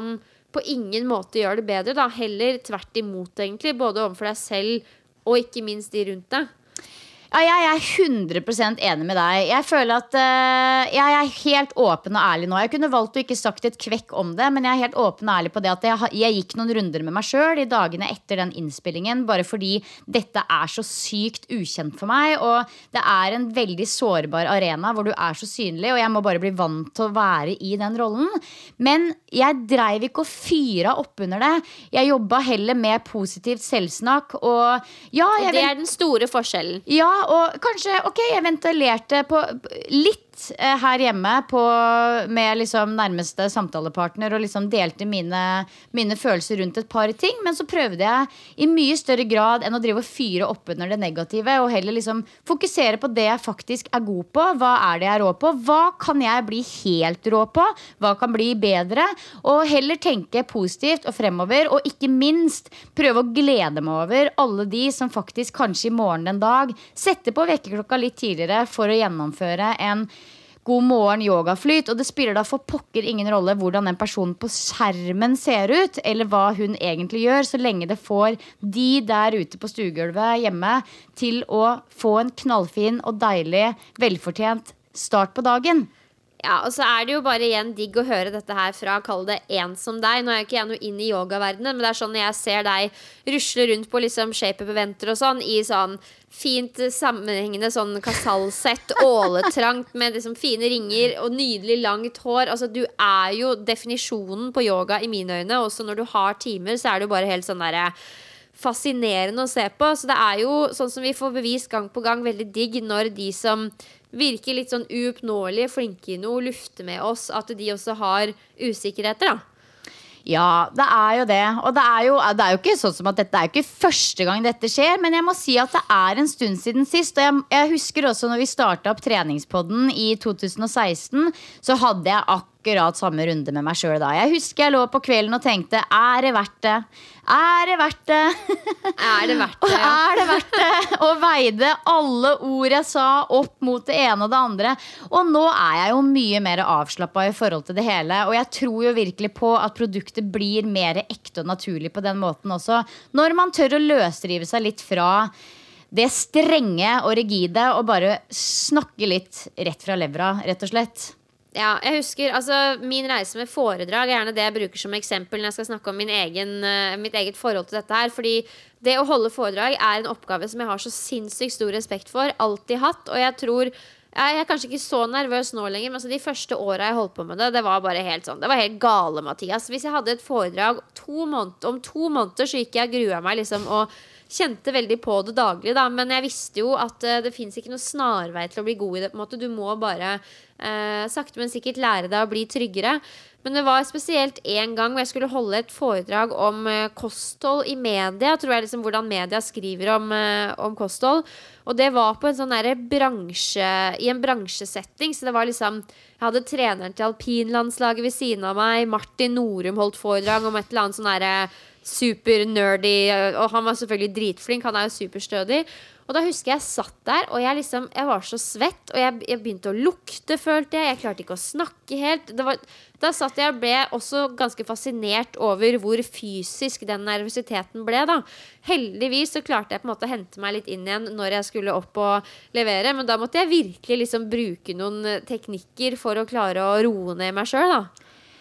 på ingen måte gjør det bedre da. Heller tvert imot egentlig, både overfor deg selv og ikke minst de rundt deg. Ja, jeg er hundre prosent enig med deg. Jeg føler at uh, jeg er helt åpen og ærlig nå. Jeg kunne valgt å ikke sagt et kvekk om det, men jeg er helt åpen og ærlig på det at jeg, jeg gikk noen runder med meg selv i dagene etter den innspillingen, bare fordi dette er så sykt ukjent for meg, og det er en veldig sårbar arena hvor du er så synlig, og jeg må bare bli vant til å være i den rollen. Men jeg dreiv ikke å fyre opp under det. Jeg jobbet heller med positivt selvsnakk, og ja, jeg og det er den store forskjellen. Ja, og kanskje, ok, jeg ventilerte på litt eh, her hjemme på, med liksom nærmeste samtalepartner og liksom delte mine, mine følelser rundt et par ting, men så prøvde jeg i mye større grad enn å drive og fyre opp under det negative, og heller liksom fokusere på det jeg faktisk er god på. Hva er det jeg er rå på? Hva kan jeg bli helt rå på? Hva kan bli bedre? Og heller tenke positivt og fremover, og ikke minst prøve å glede meg over alle de som faktisk kanskje i morgen den dag sette på vekkerklokka litt tidligere for å gjennomføre en god morgen yogaflyt, og det spiller da for pokker ingen rolle hvordan den personen på skjermen ser ut, eller hva hun egentlig gjør, så lenge det får de der ute på stuegulvet hjemme til å få en knallfin og deilig, velfortjent start på dagen. Ja, og så er det jo bare igjen digg å høre dette her fra, kall det en som deg. Nå er jo ikke jeg noe inn i yogaverdenen, men det er sånn når jeg ser deg rusle rundt på liksom shape-up-eventer og sånn, i sånn fint sammenhengende sånn kasalsett, åletrangt med liksom fine ringer og nydelig langt hår. Altså du er jo definisjonen på yoga i mine øyne. Også når du har timer, så er det jo bare helt sånn der fascinerende å se på. Så det er jo sånn som vi får bevist gang på gang, veldig digg når de som virker litt sånn uoppnåelige, flinke i noe, lufter med oss, at de også har usikkerheter da. Ja, det er jo det. Og det er jo, det er jo ikke sånn som at dette er jo ikke første gang dette skjer, men jeg må si at det er en stund siden sist. Og jeg, jeg husker også når vi startet opp treningspodden i to tusen og seksten, så hadde jeg akkurat samme runde med meg selv da. Jeg husker jeg lå på kvelden og tenkte, er det verdt det? Er det verdt det? Er det verdt det, ja. Er det verdt det? Og veide alle ord jeg sa opp mot det ene og det andre. Og nå er jeg jo mye mer avslappet i forhold til det hele. Og jeg tror jo virkelig på at produktet blir mer ekte og naturlig på den måten også. Når man tør å løsrive seg litt fra det strenge og rigide og bare snakke litt rett fra levra, rett og slett. Ja, jeg husker, altså min reise med foredrag er gjerne det jeg bruker som eksempel når jeg skal snakke om min egen, uh, mitt eget forhold til dette her, fordi det å holde foredrag er en oppgave som jeg har så sinnssykt stor respekt for, alltid hatt, og jeg tror, jeg er kanskje ikke så nervøs nå lenger, men altså de første årene jeg holdt på med det, det var bare helt sånn, det var helt gale, Mathias. Hvis jeg hadde et foredrag to måneder, om to måneder så gikk jeg og grua meg liksom, og kjente veldig på det daglig da, men jeg visste jo at uh, det finnes ikke noe snarvei til å bli god i det på en måte. Du må bare uh, sakte men sikkert lære deg å bli tryggere. Men det var spesielt en gang hvor jeg skulle holde et foredrag om uh, kosthold i media, tror jeg liksom hvordan media skriver om, uh, om kosthold, og det var på en sånn der bransje, i en bransjesetting, så det var liksom, jeg hadde treneren til alpinlandslaget ved siden av meg, Martin Norum holdt foredrag om et eller annet sånn der super nerdy, og han var selvfølgelig dritflink, han er jo superstødig. Og da husker jeg satt der, og jeg liksom, jeg var så svett, og jeg, jeg begynte å lukte, følte jeg, jeg klarte ikke å snakke helt. Det var, da satt jeg og ble også ganske fascinert over hvor fysisk den nervøsiteten ble da. Heldigvis så klarte jeg på en måte å hente meg litt inn igjen når jeg skulle opp og levere, men da måtte jeg virkelig liksom bruke noen teknikker for å klare å roe ned meg selv da.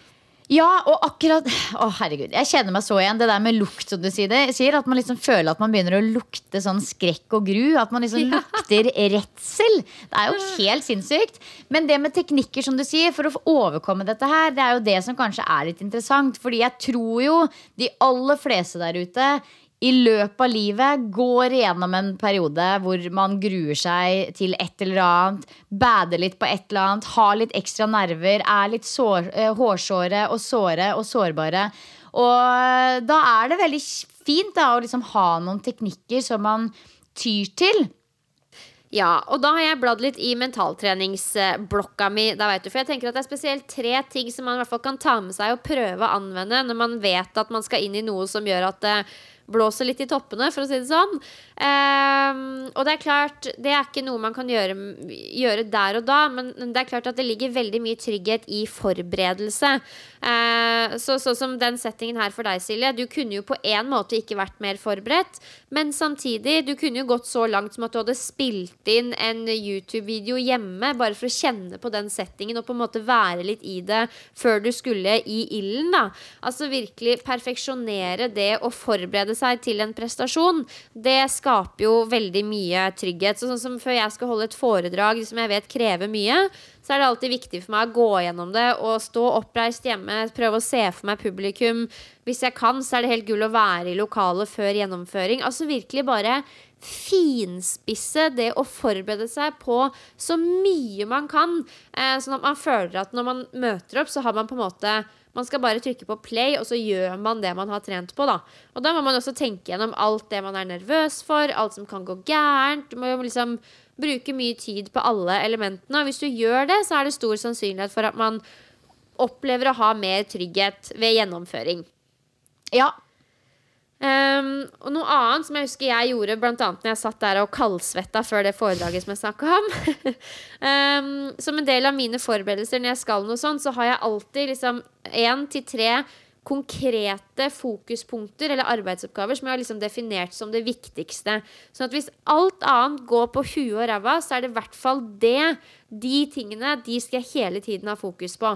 Ja, og akkurat, å herregud, jeg kjenner meg så igjen. Det der med lukt, som du sier, det, sier at man liksom føler at man begynner å lukte sånn skrekk og gru. At man liksom ja. lukter redsel. Det er jo helt sinnssykt. Men det med teknikker, som du sier, for å overkomme dette her, det er jo det som kanskje er litt interessant. Fordi jeg tror jo de aller fleste der ute i løpet av livet går igjennom en periode hvor man gruer seg til et eller annet, bader litt på et eller annet, har litt ekstra nerver, er litt sår, eh, hårsåre og såre og sårbare. Og da er det veldig fint da, å liksom ha noen teknikker som man tyr til. Ja, og da har jeg bladd litt i mentaltreningsblokka mi, da vet du, for jeg tenker at det er spesielt tre ting som man i hvert fall kan ta med seg og prøve å anvende når man vet at man skal inn i noe som gjør at blåser litt i toppene, for å si det sånn. Um, og det er klart, det er ikke noe man kan gjøre, gjøre der og da, men det er klart at det ligger veldig mye trygghet i forberedelse. Uh, så, så som den settingen her for deg, Silje, du kunne jo på en måte ikke vært mer forberedt, men samtidig, du kunne jo gått så langt som at du hadde spilt inn en YouTube-video hjemme, bare for å kjenne på den settingen, og på en måte være litt i det før du skulle i ilden, da. Altså virkelig perfeksjonere det å forberede seg til en prestasjon. Det skaper jo veldig mye trygghet. Så sånn som før jeg skal holde et foredrag som jeg vet krever mye, så er det alltid viktig for meg å gå gjennom det og stå oppreist hjemme, prøve å se for meg publikum. Hvis jeg kan, så er det helt gull å være i lokalet før gjennomføring. Altså virkelig bare finspisse det å forberede seg på så mye man kan, eh, sånn at man føler at når man møter opp, så har man på en måte, man skal bare trykke på play, og så gjør man det man har trent på, da. Og da må man også tenke gjennom alt det man er nervøs for, alt som kan gå gærent. Du må jo liksom bruke mye tid på alle elementene, og hvis du gjør det, så er det stor sannsynlighet for at man opplever å ha mer trygghet ved gjennomføring. Ja. Um, og noe annet som jeg husker jeg gjorde, blant annet når jeg satt der og kaldsvetta før det foredraget som jeg snakket om, um, som en del av mine forberedelser når jeg skal noe sånt, så har jeg alltid liksom en til tre konkrete fokuspunkter eller arbeidsoppgaver som jeg har liksom definert som det viktigste. Sånn at hvis alt annet går på huet og ræva, så er det i hvert fall det. De tingene, de skal jeg hele tiden ha fokus på.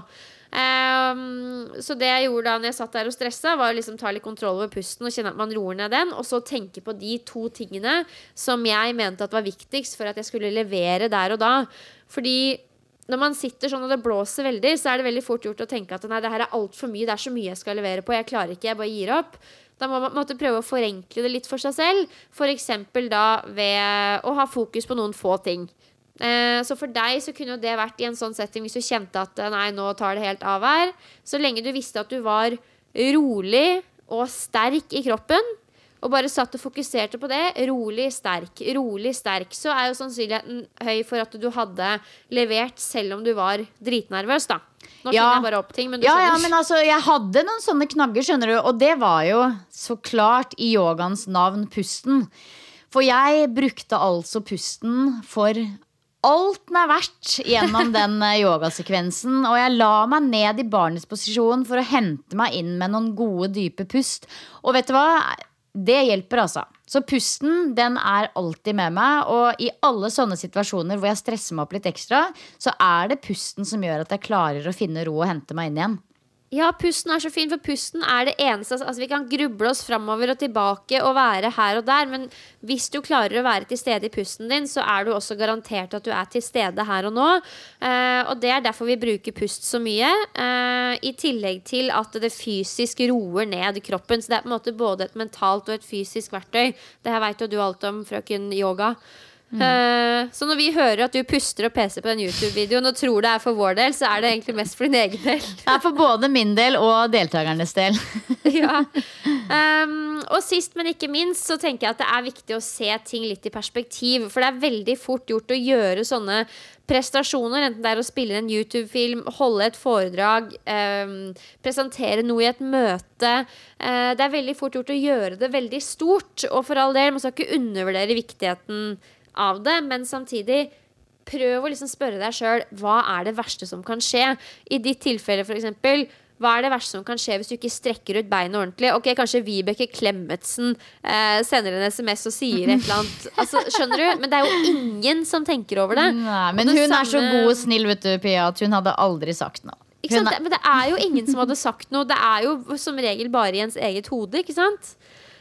Um, så det jeg gjorde da når jeg satt der og stresset, var å liksom ta litt kontroll over pusten og kjenne at man roer ned den, og så tenke på de to tingene som jeg mente at var viktigst for at jeg skulle levere der og da. Fordi når man sitter sånn og det blåser veldig, så er det veldig fort gjort å tenke at nei, det her er alt for mye, det er så mye jeg skal levere på, jeg klarer ikke, jeg bare gir opp. Da må man måtte prøve å forenkle det litt for seg selv, for eksempel da ved å ha fokus på noen få ting. Eh, så for deg så kunne det vært i en sånn setting hvis du kjente at nei, nå tar det helt av her. Så lenge du visste at du var rolig og sterk i kroppen, og bare satt og fokuserte på det, rolig, sterk, rolig, sterk, så er jo sannsynligheten høy for at du hadde levert selv om du var dritnervøs, da. Nå ja. finner jeg bare opp ting, men du ja, skjønner. Ja, men altså, jeg hadde noen sånne knagger, skjønner du, og det var jo så klart i yogaens navn pusten. For jeg brukte altså pusten for alt den er verdt gjennom den yogasekvensen, og jeg la meg ned i barnets posisjon for å hente meg inn med noen gode, dype pust. Og vet du hva? Det hjelper altså. Så pusten, den er alltid med meg, og i alle sånne situasjoner hvor jeg stresser meg opp litt ekstra, så er det pusten som gjør at jeg klarer å finne ro og hente meg inn igjen. Ja, pusten er så fin, for pusten er det eneste. Altså, vi kan gruble oss fremover og tilbake og være her og der, men hvis du klarer å være til stede i pusten din, så er du også garantert at du er til stede her og nå. Eh, og det er derfor vi bruker pust så mye, eh, i tillegg til at det fysisk roer ned kroppen. Så det er på en måte både et mentalt og et fysisk verktøy. Det her vet jo du alt om, frøken yoga. Mm. Uh, så når vi hører at du puster og peser på den YouTube-videoen og tror det er for vår del, så er det egentlig mest for din egen del. Det er for både min del og deltakernes del. Ja. um, Og sist, men ikke minst, så tenker jeg at det er viktig å se ting litt i perspektiv. For det er veldig fort gjort å gjøre sånne prestasjoner, enten det er å spille en YouTube-film, holde et foredrag, um, presentere noe i et møte. uh, Det er veldig fort gjort å gjøre det veldig stort. Og for all del, man skal ikke undervurdere viktigheten av det, men samtidig prøv å liksom spørre deg selv, hva er det verste som kan skje? I ditt tilfelle for eksempel, hva er det verste som kan skje hvis du ikke strekker ut beinet ordentlig? Ok, kanskje Vibeke Klemmetsen eh, sender en sms og sier et eller annet. Altså, skjønner du? Men det er jo ingen som tenker over det. Nei, men hun samme... er så god og snill, vet du, Pia, at hun hadde aldri sagt noe. Ikke sant? Er... Men det er jo ingen som hadde sagt noe. Det er jo som regel bare i ens eget hode, ikke sant?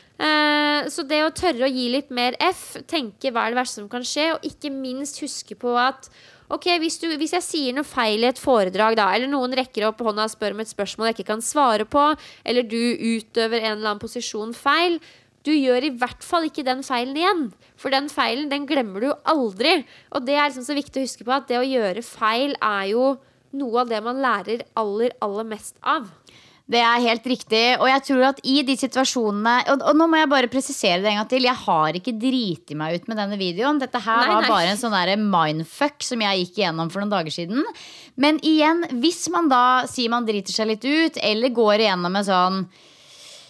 Uh, så det å tørre å gi litt mer F, tenke hva er det verste som kan skje, og ikke minst huske på at ok, hvis, du, hvis jeg sier noe feil i et foredrag da, eller noen rekker opp hånda og spør om et spørsmål jeg ikke kan svare på, eller du utøver en eller annen posisjon feil, du gjør i hvert fall ikke den feilen igjen, for den feilen, den glemmer du aldri. Og det er liksom så viktig å huske på, at det å gjøre feil er jo noe av det man lærer aller, aller mest av. Det er helt riktig, og jeg tror at i de situasjonene og, og nå må jeg bare presisere det en gang til. Jeg har ikke driti meg ut med denne videoen. Dette her nei, var nei. bare en sånn der mindfuck som jeg gikk igjennom for noen dager siden. Men igjen, hvis man da sier man driter seg litt ut, eller går igjennom en sånn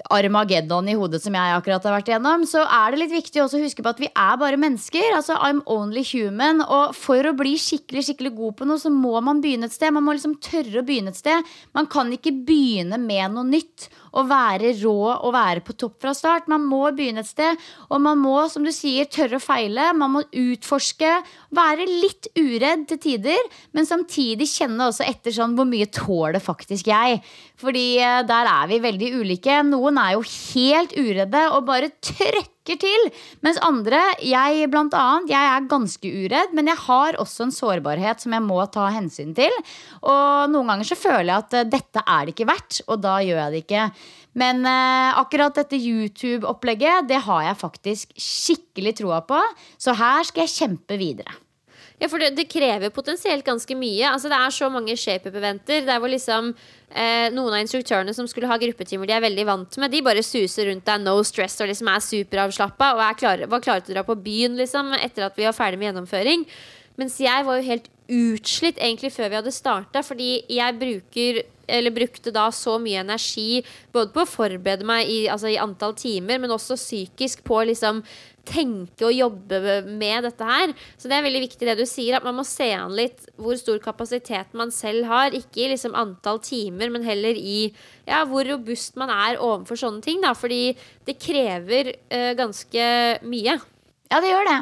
Armageddon i hodet som jeg akkurat har vært igjennom, så er det litt viktig også å huske på at vi er bare mennesker. Altså, I'm only human. Og for å bli skikkelig, skikkelig god på noe, så må man begynne et sted. Man må liksom tørre å begynne et sted. Man kan ikke begynne med noe nytt og være rå og være på topp fra start. Man må begynne et sted, og man må, som du sier, tørre å feile. Man må utforske, være litt uredd til tider, men samtidig kjenne også etter sånn hvor mye tåler faktisk jeg. Fordi der er vi veldig ulike. Noen er jo helt uredde og bare trøkker til, mens andre, jeg blant annet, jeg er ganske uredd, men jeg har også en sårbarhet som jeg må ta hensyn til. Og noen ganger så føler jeg at dette er det ikke verdt, og da gjør jeg det ikke. Men eh, akkurat dette YouTube-opplegget, det har jeg faktisk skikkelig troa på, så her skal jeg kjempe videre. Ja, for det, det krever potensielt ganske mye. Altså, det er så mange shape-up-eventer der hvor liksom eh, noen av instruktørene som skulle ha gruppetimer de er veldig vant med, de bare suser rundt deg, no stress, og liksom er superavslappet og er klare, var klare til å dra på byen liksom, etter at vi var ferdig med gjennomføring. Mens jeg var jo helt utslitt egentlig før vi hadde startet, fordi jeg bruker, eller brukte da så mye energi både på å forberede meg i, altså i antall timer, men også psykisk på liksom tenke og jobbe med dette her. Så det er veldig viktig det du sier, at man må se an litt hvor stor kapasitet man selv har, ikke i liksom antall timer, men heller i ja, hvor robust man er overfor sånne ting da, fordi det krever uh, ganske mye. Ja, det gjør det.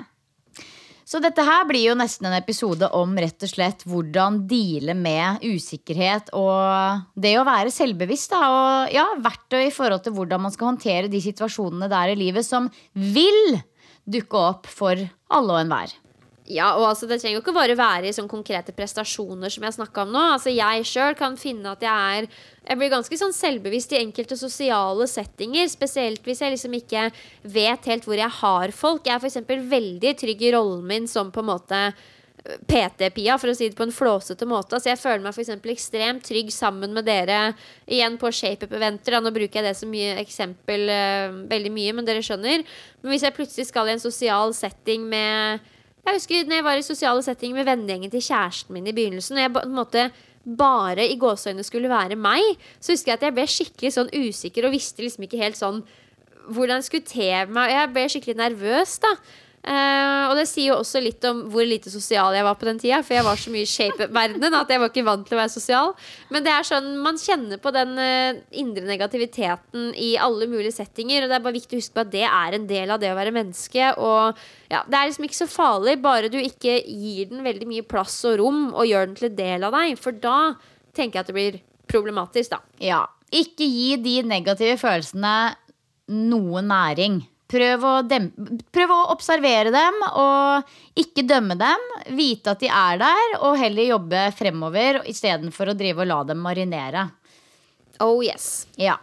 Så dette her blir jo nesten en episode om rett og slett hvordan deale med usikkerhet og det å være selvbevisst da, og ja, verktøy i forhold til hvordan man skal håndtere de situasjonene der i livet som vil dukke opp for alle og enhver. Ja, og altså det trenger jo ikke bare være i sånne konkrete prestasjoner som jeg snakket om nå. Altså jeg selv kan finne at jeg er Jeg blir ganske sånn selvbevisst i enkelte sosiale settinger, spesielt hvis jeg liksom ikke vet helt hvor jeg har folk. Jeg er for eksempel veldig trygg i rollen min som på en måte P T-pia, for å si det på en flåsete måte. Altså jeg føler meg for eksempel ekstremt trygg sammen med dere igjen på shape-up-eventer. Nå bruker jeg det som mye eksempel uh, veldig mye, men dere skjønner. Men hvis jeg plutselig skal i en sosial setting med Jeg husker når jeg var i sosiale setting med vennegjengen til kjæresten min i begynnelsen, og jeg på en måte bare i gåseøyne skulle være meg, så husker jeg at jeg ble skikkelig sånn usikker og visste liksom ikke helt sånn hvordan jeg skulle te meg. Jeg ble skikkelig nervøs da. Uh, og det sier jo også litt om hvor lite sosial jeg var på den tida, for jeg var så mye i shape-verdenen at jeg var ikke vant til å være sosial. Men det er sånn, man kjenner på den uh, indre negativiteten i alle mulige settinger, og det er bare viktig å huske på at det er en del av det å være menneske. Og ja, det er liksom ikke så farlig, bare du ikke gir den veldig mye plass og rom og gjør den til en del av deg, for da tenker jeg at det blir problematisk da. Ja, ikke gi de negative følelsene noe næring. Prøv å, dempe, prøv å observere dem og ikke dømme dem. Vite at de er der, og heller jobbe fremover i stedet for å drive og la dem marinere. Oh yes. Ja.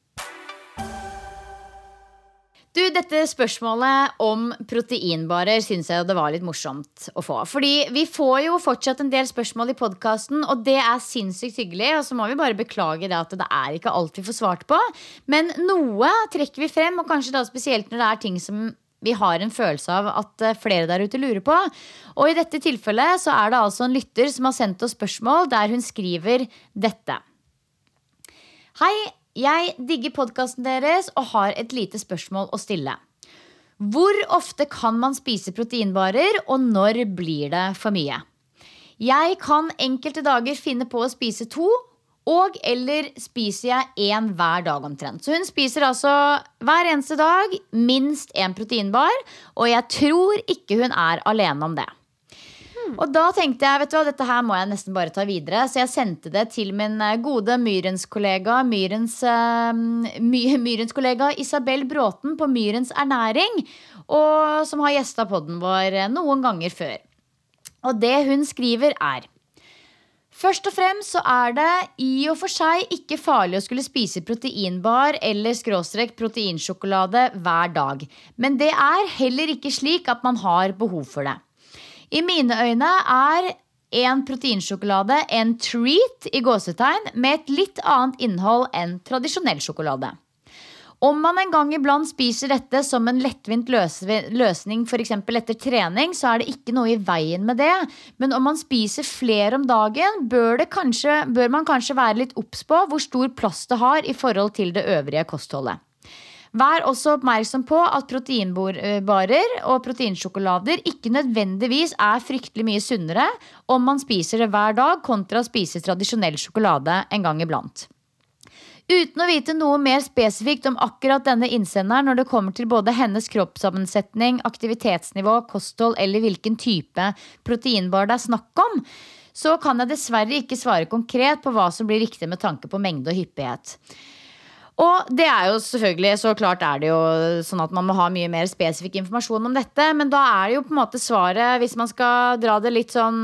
Du, dette spørsmålet om proteinbarer synes jeg det var litt morsomt å få. Fordi vi får jo fortsatt en del spørsmål i podcasten, og det er sinnssykt hyggelig. Og så må vi bare beklage det at det er ikke alt vi får svart på. Men noe trekker vi frem, og kanskje da spesielt når det er ting som vi har en følelse av at flere der ute lurer på. Og i dette tilfellet så er det altså en lytter som har sendt oss spørsmål der hun skriver dette. Hei, jeg digger podcasten deres og har et lite spørsmål å stille. Hvor ofte kan man spise proteinbarer, og når blir det for mye? Jeg kan enkelte dager finne på å spise to, og eller spiser jeg en hver dag omtrent. Så hun spiser altså hver eneste dag minst en proteinbar, og jeg tror ikke hun er alene om det. Og da tenkte jeg, vet du hva, dette her må jeg nesten bare ta videre. Så jeg sendte det til min gode Myrens kollega Myrens, uh, My, Myrens kollega Isabel Bråten på Myrens Ernæring, og som har gjestet podden vår noen ganger før. Og det hun skriver er: først og fremst så er det i og for seg ikke farlig å skulle spise proteinbar eller skråstrek proteinsjokolade hver dag. Men det er heller ikke slik at man har behov for det. I mine øyne er en proteinsjokolade en treat i gåsetegn med et litt annet innhold enn tradisjonell sjokolade. Om man en gang iblant spiser dette som en lettvint løsning, for eksempel etter trening, så er det ikke noe i veien med det. Men om man spiser flere om dagen, bør, det kanskje, bør man kanskje være litt obs på hvor stor plass det har i forhold til det øvrige kostholdet. Vær også oppmerksom på at proteinbarer og proteinsjokolader ikke nødvendigvis er fryktelig mye sunnere om man spiser det hver dag kontra å spise tradisjonell sjokolade en gang iblant. Uten å vite noe mer spesifikt om akkurat denne innsenderen når det kommer til både hennes kroppssammensetning, aktivitetsnivå, kosthold eller hvilken type proteinbar det er snakk om, så kan jeg dessverre ikke svare konkret på hva som blir riktig med tanke på mengde og hyppighet. Og det er jo selvfølgelig, så klart er det jo sånn at man må ha mye mer spesifikk informasjon om dette, men da er det jo på en måte svaret, hvis man skal dra det litt sånn,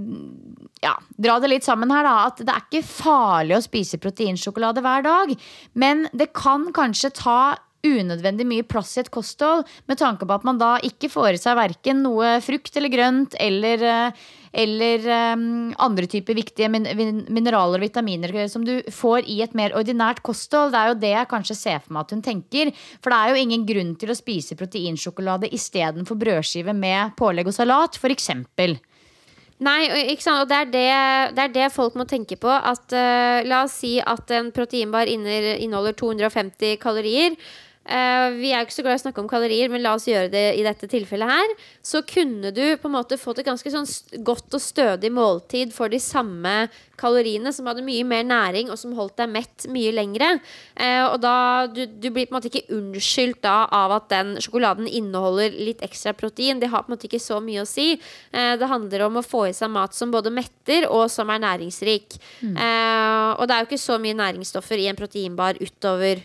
ja, dra det litt sammen her da, at det er ikke farlig å spise proteinsjokolade hver dag, men det kan kanskje ta unødvendig mye plass i et kosthold, med tanke på at man da ikke får i seg hverken noe frukt eller grønt, eller, eller um, andre typer viktige min- mineraler og vitaminer som du får i et mer ordinært kosthold. Det er jo det jeg kanskje ser for meg at hun tenker, for det er jo ingen grunn til å spise proteinsjokolade i stedet for brødskive med pålegg og salat, for eksempel. Nei, ikke sant? Og det er det, det er det folk må tenke på at, uh, la oss si at en proteinbar inneholder to hundre og femti kalorier. Uh, vi er jo ikke så glad i å snakke om kalorier, men la oss gjøre det i dette tilfellet her. Så kunne du på en måte fått et ganske sånn godt og stødig måltid for de samme kaloriene, som hadde mye mer næring og som holdt deg mett mye lengre. uh, Og da, du, du blir på en måte ikke unnskyldt da av at den sjokoladen inneholder litt ekstra protein. Det har på en måte ikke så mye å si. uh, Det handler om å få i seg mat som både metter og som er næringsrik. mm. uh, Og det er jo ikke så mye næringsstoffer i en proteinbar utover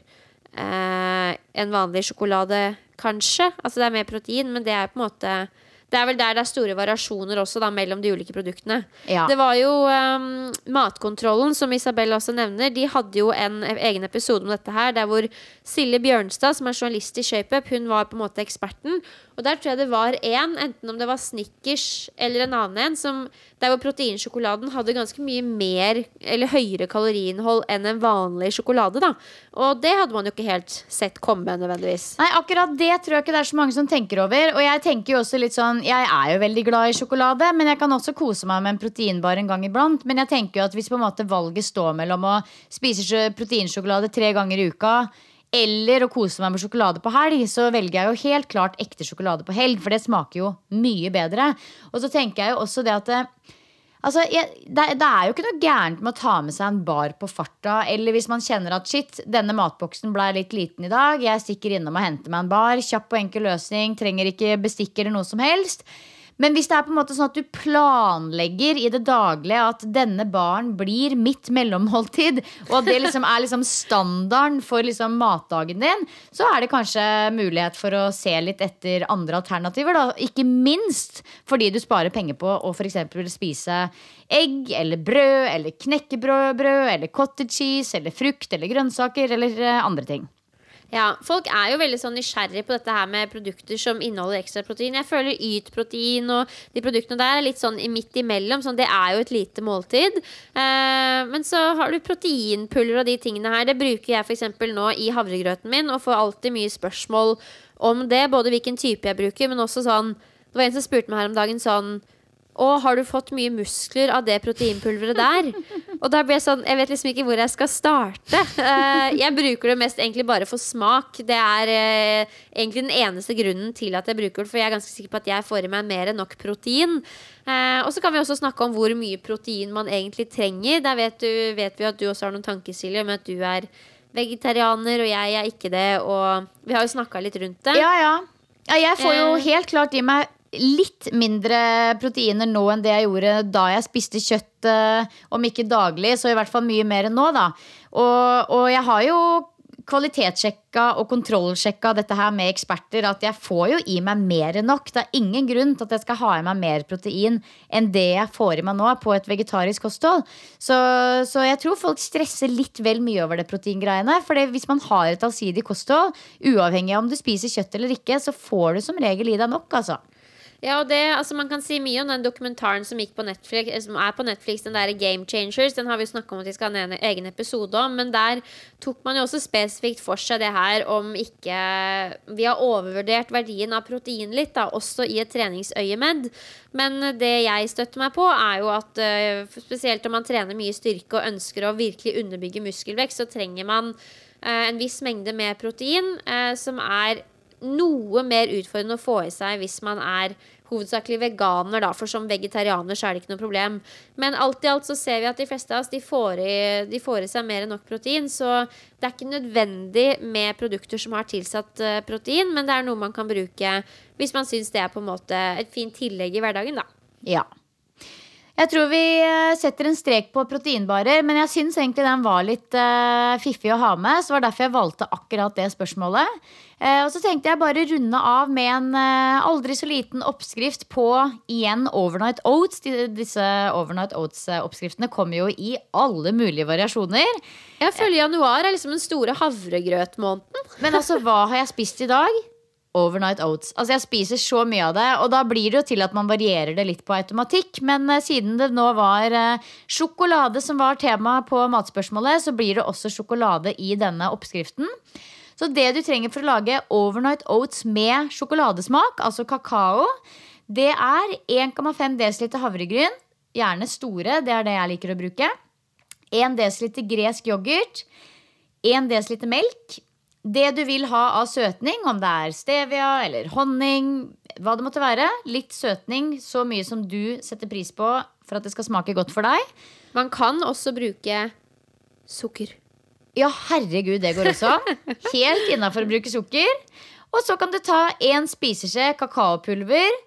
Uh, en vanlig sjokolade, kanskje. Altså det er mer protein, men det er på en måte det er vel der det er store variasjoner også da, mellom de ulike produktene. Ja. Det var jo um, Matkontrollen, som Isabel også nevner. De hadde jo en egen episode om dette her, der hvor Silje Bjørnstad, som er journalist i Shape-Up, hun var på en måte eksperten. Og der tror jeg det var en, enten om det var Snickers eller en annen en, som, der hvor proteinsjokoladen hadde ganske mye mer eller høyere kaloriinnhold enn en vanlig sjokolade da. Og det hadde man jo ikke helt sett komme nødvendigvis. Nei, akkurat det tror jeg ikke det er så mange som tenker over. Og jeg tenker jo også litt sånn, jeg er jo veldig glad i sjokolade, men jeg kan også kose meg med en proteinbar en gang iblant. Men jeg tenker jo at hvis på en måte valget står mellom å spise proteinsjokolade tre ganger i uka eller å kose meg med sjokolade på helg, så velger jeg jo helt klart ekte sjokolade på helg, for det smaker jo mye bedre. Og så tenker jeg jo også det at det, altså, jeg, det, det er jo ikke noe gærent med å ta med seg en bar på farta, eller hvis man kjenner at shit, denne matboksen ble litt liten i dag, jeg stikker innom og henter meg en bar, kjapp og enkel løsning, trenger ikke bestikk eller noe som helst. Men hvis det er på en måte sånn at du planlegger i det daglige at denne baren blir mitt mellommåltid, og at det liksom er liksom standarden for liksom matdagen din, så er det kanskje mulighet for å se litt etter andre alternativer da. Ikke minst fordi du sparer penger på å for eksempel spise egg eller brød eller knekkebrød brød, eller cottage cheese eller frukt eller grønnsaker eller andre ting. Ja, folk er jo veldig sånn nysgjerrig på dette her med produkter som inneholder ekstra protein. Jeg føler ytprotein og de produktene der er litt sånn midt imellom, sånn det er jo et lite måltid. Eh, men så har du proteinpulver og de tingene her. Det bruker jeg for eksempel nå i havregrøten min, og får alltid mye spørsmål om det, både hvilken type jeg bruker, men også sånn, det var en som spurte meg her om dagen sånn, å, har du fått mye muskler av det proteinpulveret der? Og da blir jeg sånn, jeg vet liksom ikke hvor jeg skal starte. Uh, jeg bruker det mest egentlig bare for smak. Det er uh, egentlig den eneste grunnen til at jeg bruker det, for jeg er ganske sikker på at jeg får i meg mer enn nok protein. Uh, og så kan vi også snakke om hvor mye protein man egentlig trenger. Der vet, du, vet vi at du også har noen tanker, Silje, om at du er vegetarianer, og jeg er ikke det. Og vi har jo snakket litt rundt det. Ja, ja. Ja, jeg får jo helt klart i meg litt mindre proteiner nå enn det jeg gjorde da jeg spiste kjøtt, om ikke daglig, så i hvert fall mye mer enn nå da. Og, og jeg har jo kvalitetssjekka og kontrollsjekka dette her med eksperter, at jeg får jo i meg mer enn nok. Det er ingen grunn til at jeg skal ha i meg mer protein enn det jeg får i meg nå på et vegetarisk kosthold. Så, så jeg tror folk stresser litt vel mye over det proteingreiene, for hvis man har et allsidig kosthold, uavhengig av om du spiser kjøtt eller ikke, så får du som regel i deg nok, altså. Ja, og det, altså man kan si mye om den dokumentaren som gikk på Netflix, som er på Netflix, den der Game Changers. Den har vi snakket om at vi skal ha en egen episode om, men der tok man jo også spesifikt for seg det her om ikke vi har overvurdert verdien av protein litt da, også i et treningsøyemed. Men det jeg støtter meg på er jo at spesielt om man trener mye styrke og ønsker å virkelig underbygge muskelvekst, så trenger man eh, en viss mengde med protein, eh, som er noe mer utfordrende å få i seg hvis man er hovedsakelig veganer, da, for som vegetarianer så er det ikke noe problem. Men alt i alt så ser vi at de fleste av oss de får, i, de får i seg mer enn nok protein, så det er ikke nødvendig med produkter som har tilsatt uh, protein, men det er noe man kan bruke hvis man synes det er på en måte et fint tillegg i hverdagen, da. Ja. Jeg tror vi setter en strek på proteinbarer, men jeg synes egentlig den var litt uh, fiffig å ha med, så var derfor jeg valgte akkurat det spørsmålet. Uh, og så tenkte jeg bare runde av med en uh, aldri så liten oppskrift på igjen overnight oats. De, disse overnight oats-oppskriftene kommer jo i alle mulige variasjoner. Jeg føler januar er liksom den store havregrøtmåneden. Men altså, hva har jeg spist i dag? Overnight oats. Altså jeg spiser så mye av det, og da blir det jo til at man varierer det litt på automatikk, men uh, siden det nå var uh, sjokolade som var tema på matspørsmålet, så blir det også sjokolade i denne oppskriften. Så det du trenger for å lage overnight oats med sjokoladesmak, altså kakao, det er en komma fem desiliter havregryn, gjerne store, det er det jeg liker å bruke, en desiliter gresk yoghurt, en desiliter melk, det du vil ha av søtning, om det er stevia eller honning, hva det måtte være, litt søtning, så mye som du setter pris på for at det skal smake godt for deg. Man kan også bruke sukker. Ja, herregud, det går også. Helt innenfor å bruke sukker. Og så kan du ta en spiseskje kakaopulver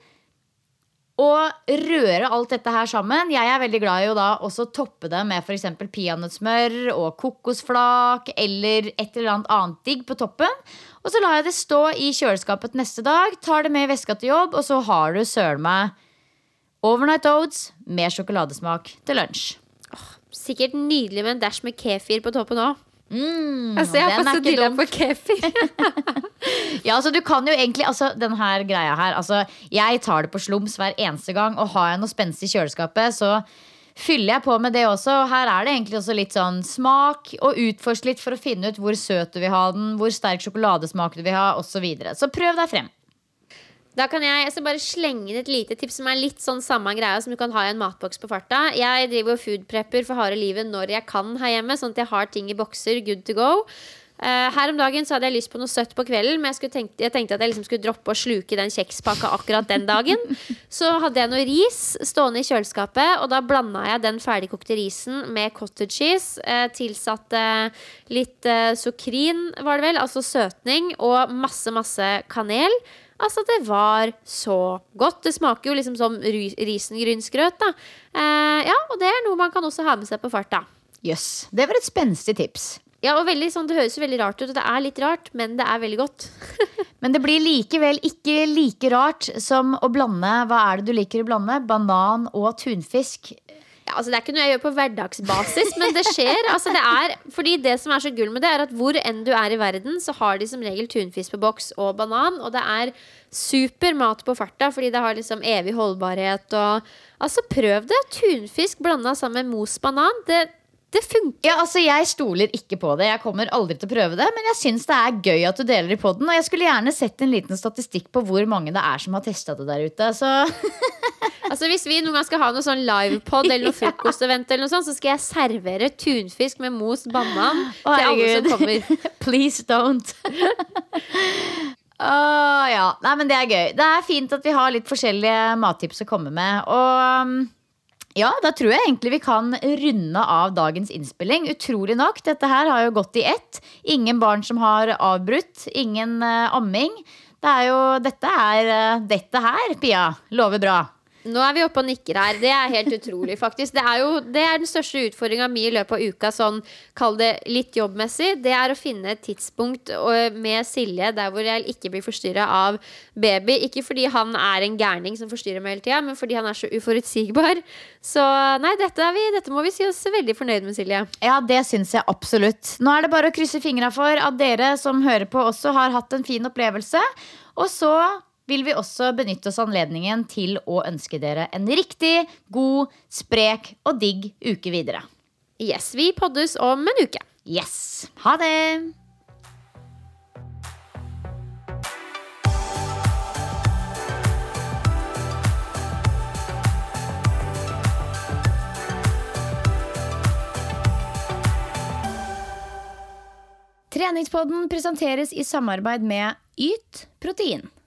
og røre alt dette her sammen. Jeg er veldig glad i å da også toppe det med for eksempel peanøttsmør og kokosflak eller et eller annet annet digg på toppen. Og så lar jeg det stå i kjøleskapet neste dag, tar det med i veska til jobb, og så har du søren meg overnight oats med sjokoladesmak til lunsj. Oh, sikkert nydelig med en dash med kefir på toppen også. Mm, altså, jeg har fått så dilla på kefir. Ja, altså du kan jo egentlig, altså den her greia her, altså jeg tar det på slums hver eneste gang, og har jeg noe spenstig i kjøleskapet, så fyller jeg på med det også. Og her er det egentlig også litt sånn smak, og utforsk litt for å finne ut hvor søt du vil ha den, hvor sterk sjokoladesmak du vil ha, og så videre. Så prøv deg frem. Da kan jeg, jeg skal bare slenge inn et lite tips som er litt sånn samme greia som du kan ha i en matboks på farta. Jeg driver jo foodprepper for harde livet når jeg kan her hjemme, sånn at jeg har ting i bokser, good to go. Uh, her om dagen så hadde jeg lyst på noe søtt på kvelden, men jeg, tenkt, jeg tenkte at jeg liksom skulle droppe å sluke den kjekspakka akkurat den dagen. Så hadde jeg noe ris stående i kjøleskapet, og da blandet jeg den ferdigkokte risen med cottage cheese, uh, tilsatte litt uh, sukrin, var det vel, altså søtning, og masse, masse kanel. Altså, det var så godt. Det smaker jo liksom som risengrynsgrøt, da. Uh, ja, og det er noe man kan også ha med seg på farta. Jøss, yes, det var et spenstig tips. Ja, og veldig, sånn, det høres jo veldig rart ut, og det er litt rart, men det er veldig godt. Men det blir likevel ikke like rart som å blande, hva er det du liker å blande? Banan og tunfisk. Ja, altså det er ikke noe jeg gjør på hverdagsbasis, men det skjer. Altså det er, fordi det som er så gull med det, er at hvor enn du er i verden, så har de som regel tunfisk på boks og banan, og det er super mat på farta, fordi det har liksom evig holdbarhet, og altså prøv det. Tunfisk blandet sammen med mos banan, det Det funker. Ja, altså jeg stoler ikke på det. Jeg kommer aldri til å prøve det, men jeg synes det er gøy at du deler i podden, og jeg skulle gjerne sett en liten statistikk på hvor mange det er som har testet det der ute, så... Altså hvis vi noen gang skal ha noe sånn livepod eller noe frokostevent eller noe sånt, så skal jeg servere tunfisk med mos banan til alle som kommer. Please don't. Åh, ja. Nei, men det er gøy. Det er fint at vi har litt forskjellige mattips å komme med, og... Ja, da tror jeg egentlig vi kan runde av dagens innspilling. Utrolig nok, dette her har jo gått i ett. Ingen barn som har avbrutt, ingen uh, amming. Det er jo, dette er uh, dette her, Pia. Lover bra. Nå er vi oppe og nikker her. Det er helt utrolig faktisk. Det er jo det er den største utfordringen min i løpet av uka, sånn, kall det litt jobbmessig. Det er å finne et tidspunkt med Silje der hvor jeg ikke blir forstyrret av baby. Ikke fordi han er en gærning som forstyrrer meg hele tiden, men fordi han er så uforutsigbar. Så nei, dette, er vi, dette må vi si oss veldig fornøyd med, Silje. Ja, det synes jeg absolutt. Nå er det bare å krysse fingrene for at dere som hører på også har hatt en fin opplevelse. Og så vil vi også benytte oss anledningen til å ønske dere en riktig, god, sprek og digg uke videre. Yes, vi poddes om en uke. Yes, ha det! Treningspodden presenteres i samarbeid med Yt Protein.